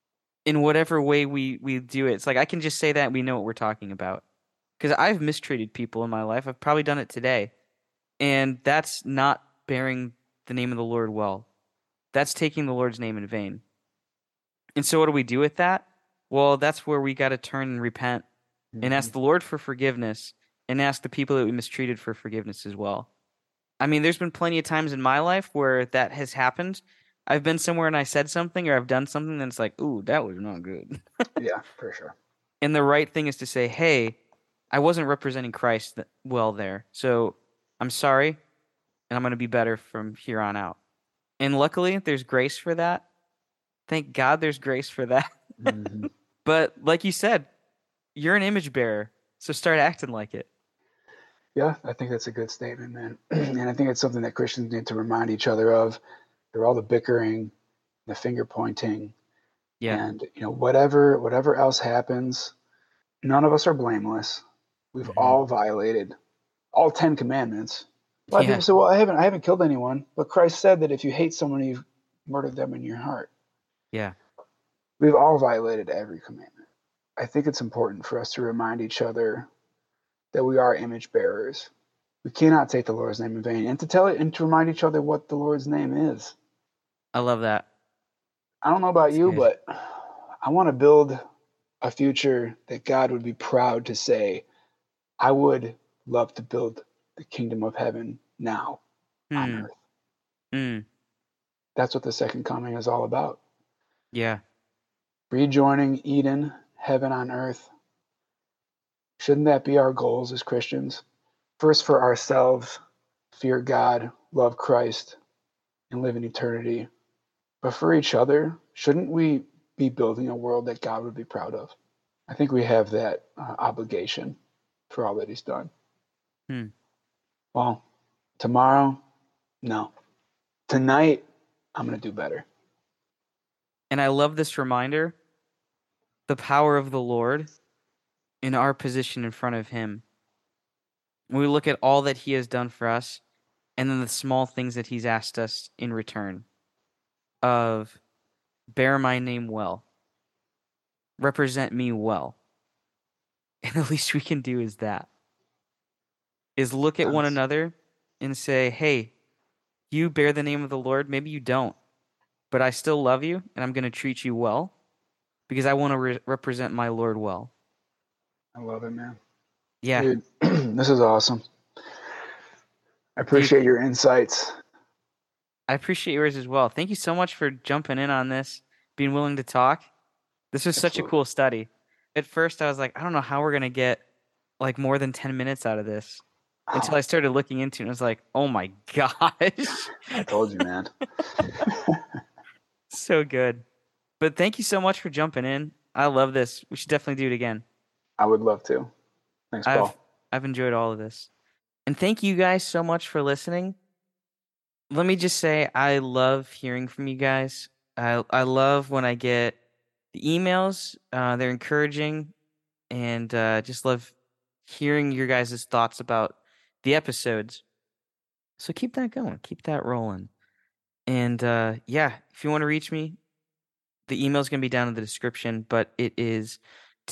in whatever way we do it. It's like I can just say that and we know what we're talking about. Because I've mistreated people in my life. I've probably done it today. And that's not bearing the name of the Lord well. That's taking the Lord's name in vain. And so what do we do with that? Well, that's where we got to turn and repent and Hmm. ask the Lord for forgiveness and ask the people that we mistreated for forgiveness as well. I mean, there's been plenty of times in my life where that has happened. I've been somewhere and I said something or I've done something and it's like, ooh, that was not good. Yeah, for sure. And the right thing is to say, hey, I wasn't representing Christ well there. So I'm sorry and I'm going to be better from here on out. And luckily, there's grace for that. Thank God there's grace for that. Hmm. But like you said, you're an image bearer, so start acting like it. Yeah, I think that's a good statement, man. And I think it's something that Christians need to remind each other of. Through all the bickering, the finger pointing, Yeah. and whatever else happens, none of us are blameless. We've Hmm. all violated all 10 commandments. A lot of Yeah. people say, "Well, I haven't killed anyone," but Christ said that if you hate someone, you've murdered them in your heart. Yeah. We've all violated every commandment. I think it's important for us to remind each other that we are image bearers. We cannot take the Lord's name in vain, and to tell it and to remind each other what the Lord's name is. I love that. I don't know about It's you, good. but I want to build a future that God would be proud to say, I would love to build the kingdom of heaven now on Hmm. earth. Hmm. That's what the second coming is all about. Yeah. Rejoining Eden, heaven on earth. Shouldn't that be our goals as Christians? First, for ourselves, fear God, love Christ, and live in eternity. But for each other, shouldn't we be building a world that God would be proud of? I think we have that obligation for all that He's done. Hmm. Well, tomorrow, no. Tonight, I'm going to do better. And I love this reminder, the power of the Lord in our position in front of Him. When we look at all that He has done for us, and then the small things that He's asked us in return of bear my name well, represent me well. And the least we can do is that, is look at one Sounds another and say, hey, you bear the name of the Lord. Maybe you don't, but I still love you and I'm going to treat you well because I want to represent my Lord well. I love it, man. Yeah, Dude, this is awesome. I dude, appreciate your insights. I appreciate yours as well. Thank you so much for jumping in on this, being willing to talk. This was such a Absolutely. cool study. At first, I was like, I don't know how we're going to get like more than 10 minutes out of this until Oh, I started looking into it. And I was like, oh my gosh, I told you, man. so good. But thank you so much for jumping in. I love this. We should definitely do it again. I would love to. Thanks, I've Paul. I've enjoyed all of this. And thank you guys so much for listening. Let me just say I love hearing from you guys. I love when I get the emails. They're encouraging and just love hearing your guys' thoughts about the episodes. So keep that going. Keep that rolling. And yeah, if you want to reach me, the email's going to be down in the description, but it is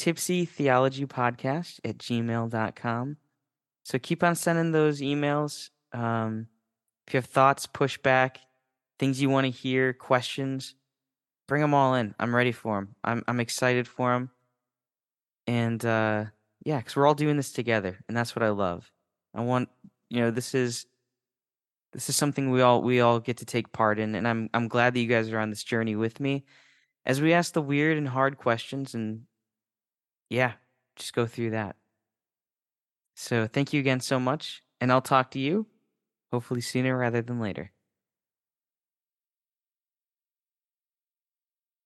tipsytheologypodcast@gmail.com. So keep on sending those emails. If you have thoughts, pushback, things you want to hear, questions, bring them all in. I'm ready for them. I'm excited for them. And yeah, because we're all doing this together, and that's what I love. I want, this is something we all get to take part in, and I'm glad that you guys are on this journey with me as we ask the weird and hard questions, and yeah, just go through that. So thank you again so much, and I'll talk to you hopefully sooner rather than later.